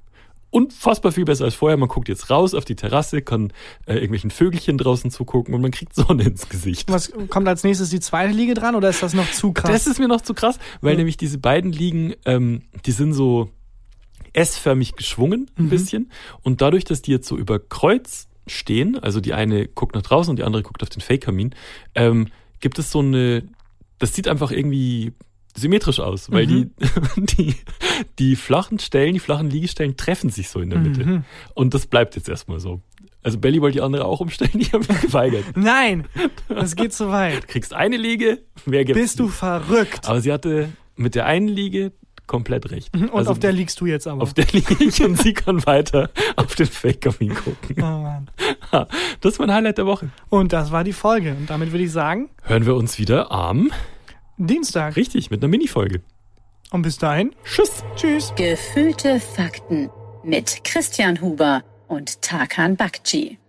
unfassbar viel besser als vorher. Man guckt jetzt raus auf die Terrasse, kann äh, irgendwelchen Vögelchen draußen zugucken und man kriegt Sonne ins Gesicht. Was kommt als nächstes, die zweite Liege dran oder ist das noch zu krass? Das ist mir noch zu krass, weil Mhm. nämlich diese beiden Liegen, ähm, die sind so S-förmig geschwungen ein Mhm. bisschen und dadurch, dass die jetzt so über Kreuz stehen, also die eine guckt nach draußen und die andere guckt auf den Fake-Kamin, ähm, gibt es so eine, das sieht einfach irgendwie symmetrisch aus, weil Mhm. die, die, die flachen Stellen, die flachen Liegestellen treffen sich so in der Mitte. Mhm. Und das bleibt jetzt erstmal so. Also Belly wollte die andere auch umstellen, ich habe mich geweigert. Nein, das geht zu weit. Du kriegst eine Liege, wer gibt's Bist du nicht? verrückt? Aber sie hatte mit der einen Liege komplett recht. Und Also auf der liegst du jetzt aber. auf der liege ich und sie kann weiter auf den Fake-Kamin gucken. Oh Mann. Das ist mein Highlight der Woche. Und das war die Folge. Und damit würde ich sagen, Hören wir uns wieder am, Dienstag. richtig, mit einer Mini-Folge. Und bis dahin, Tschüss. tschüss. Gefühlte Fakten mit Christian Huber und Tarkan Bakci.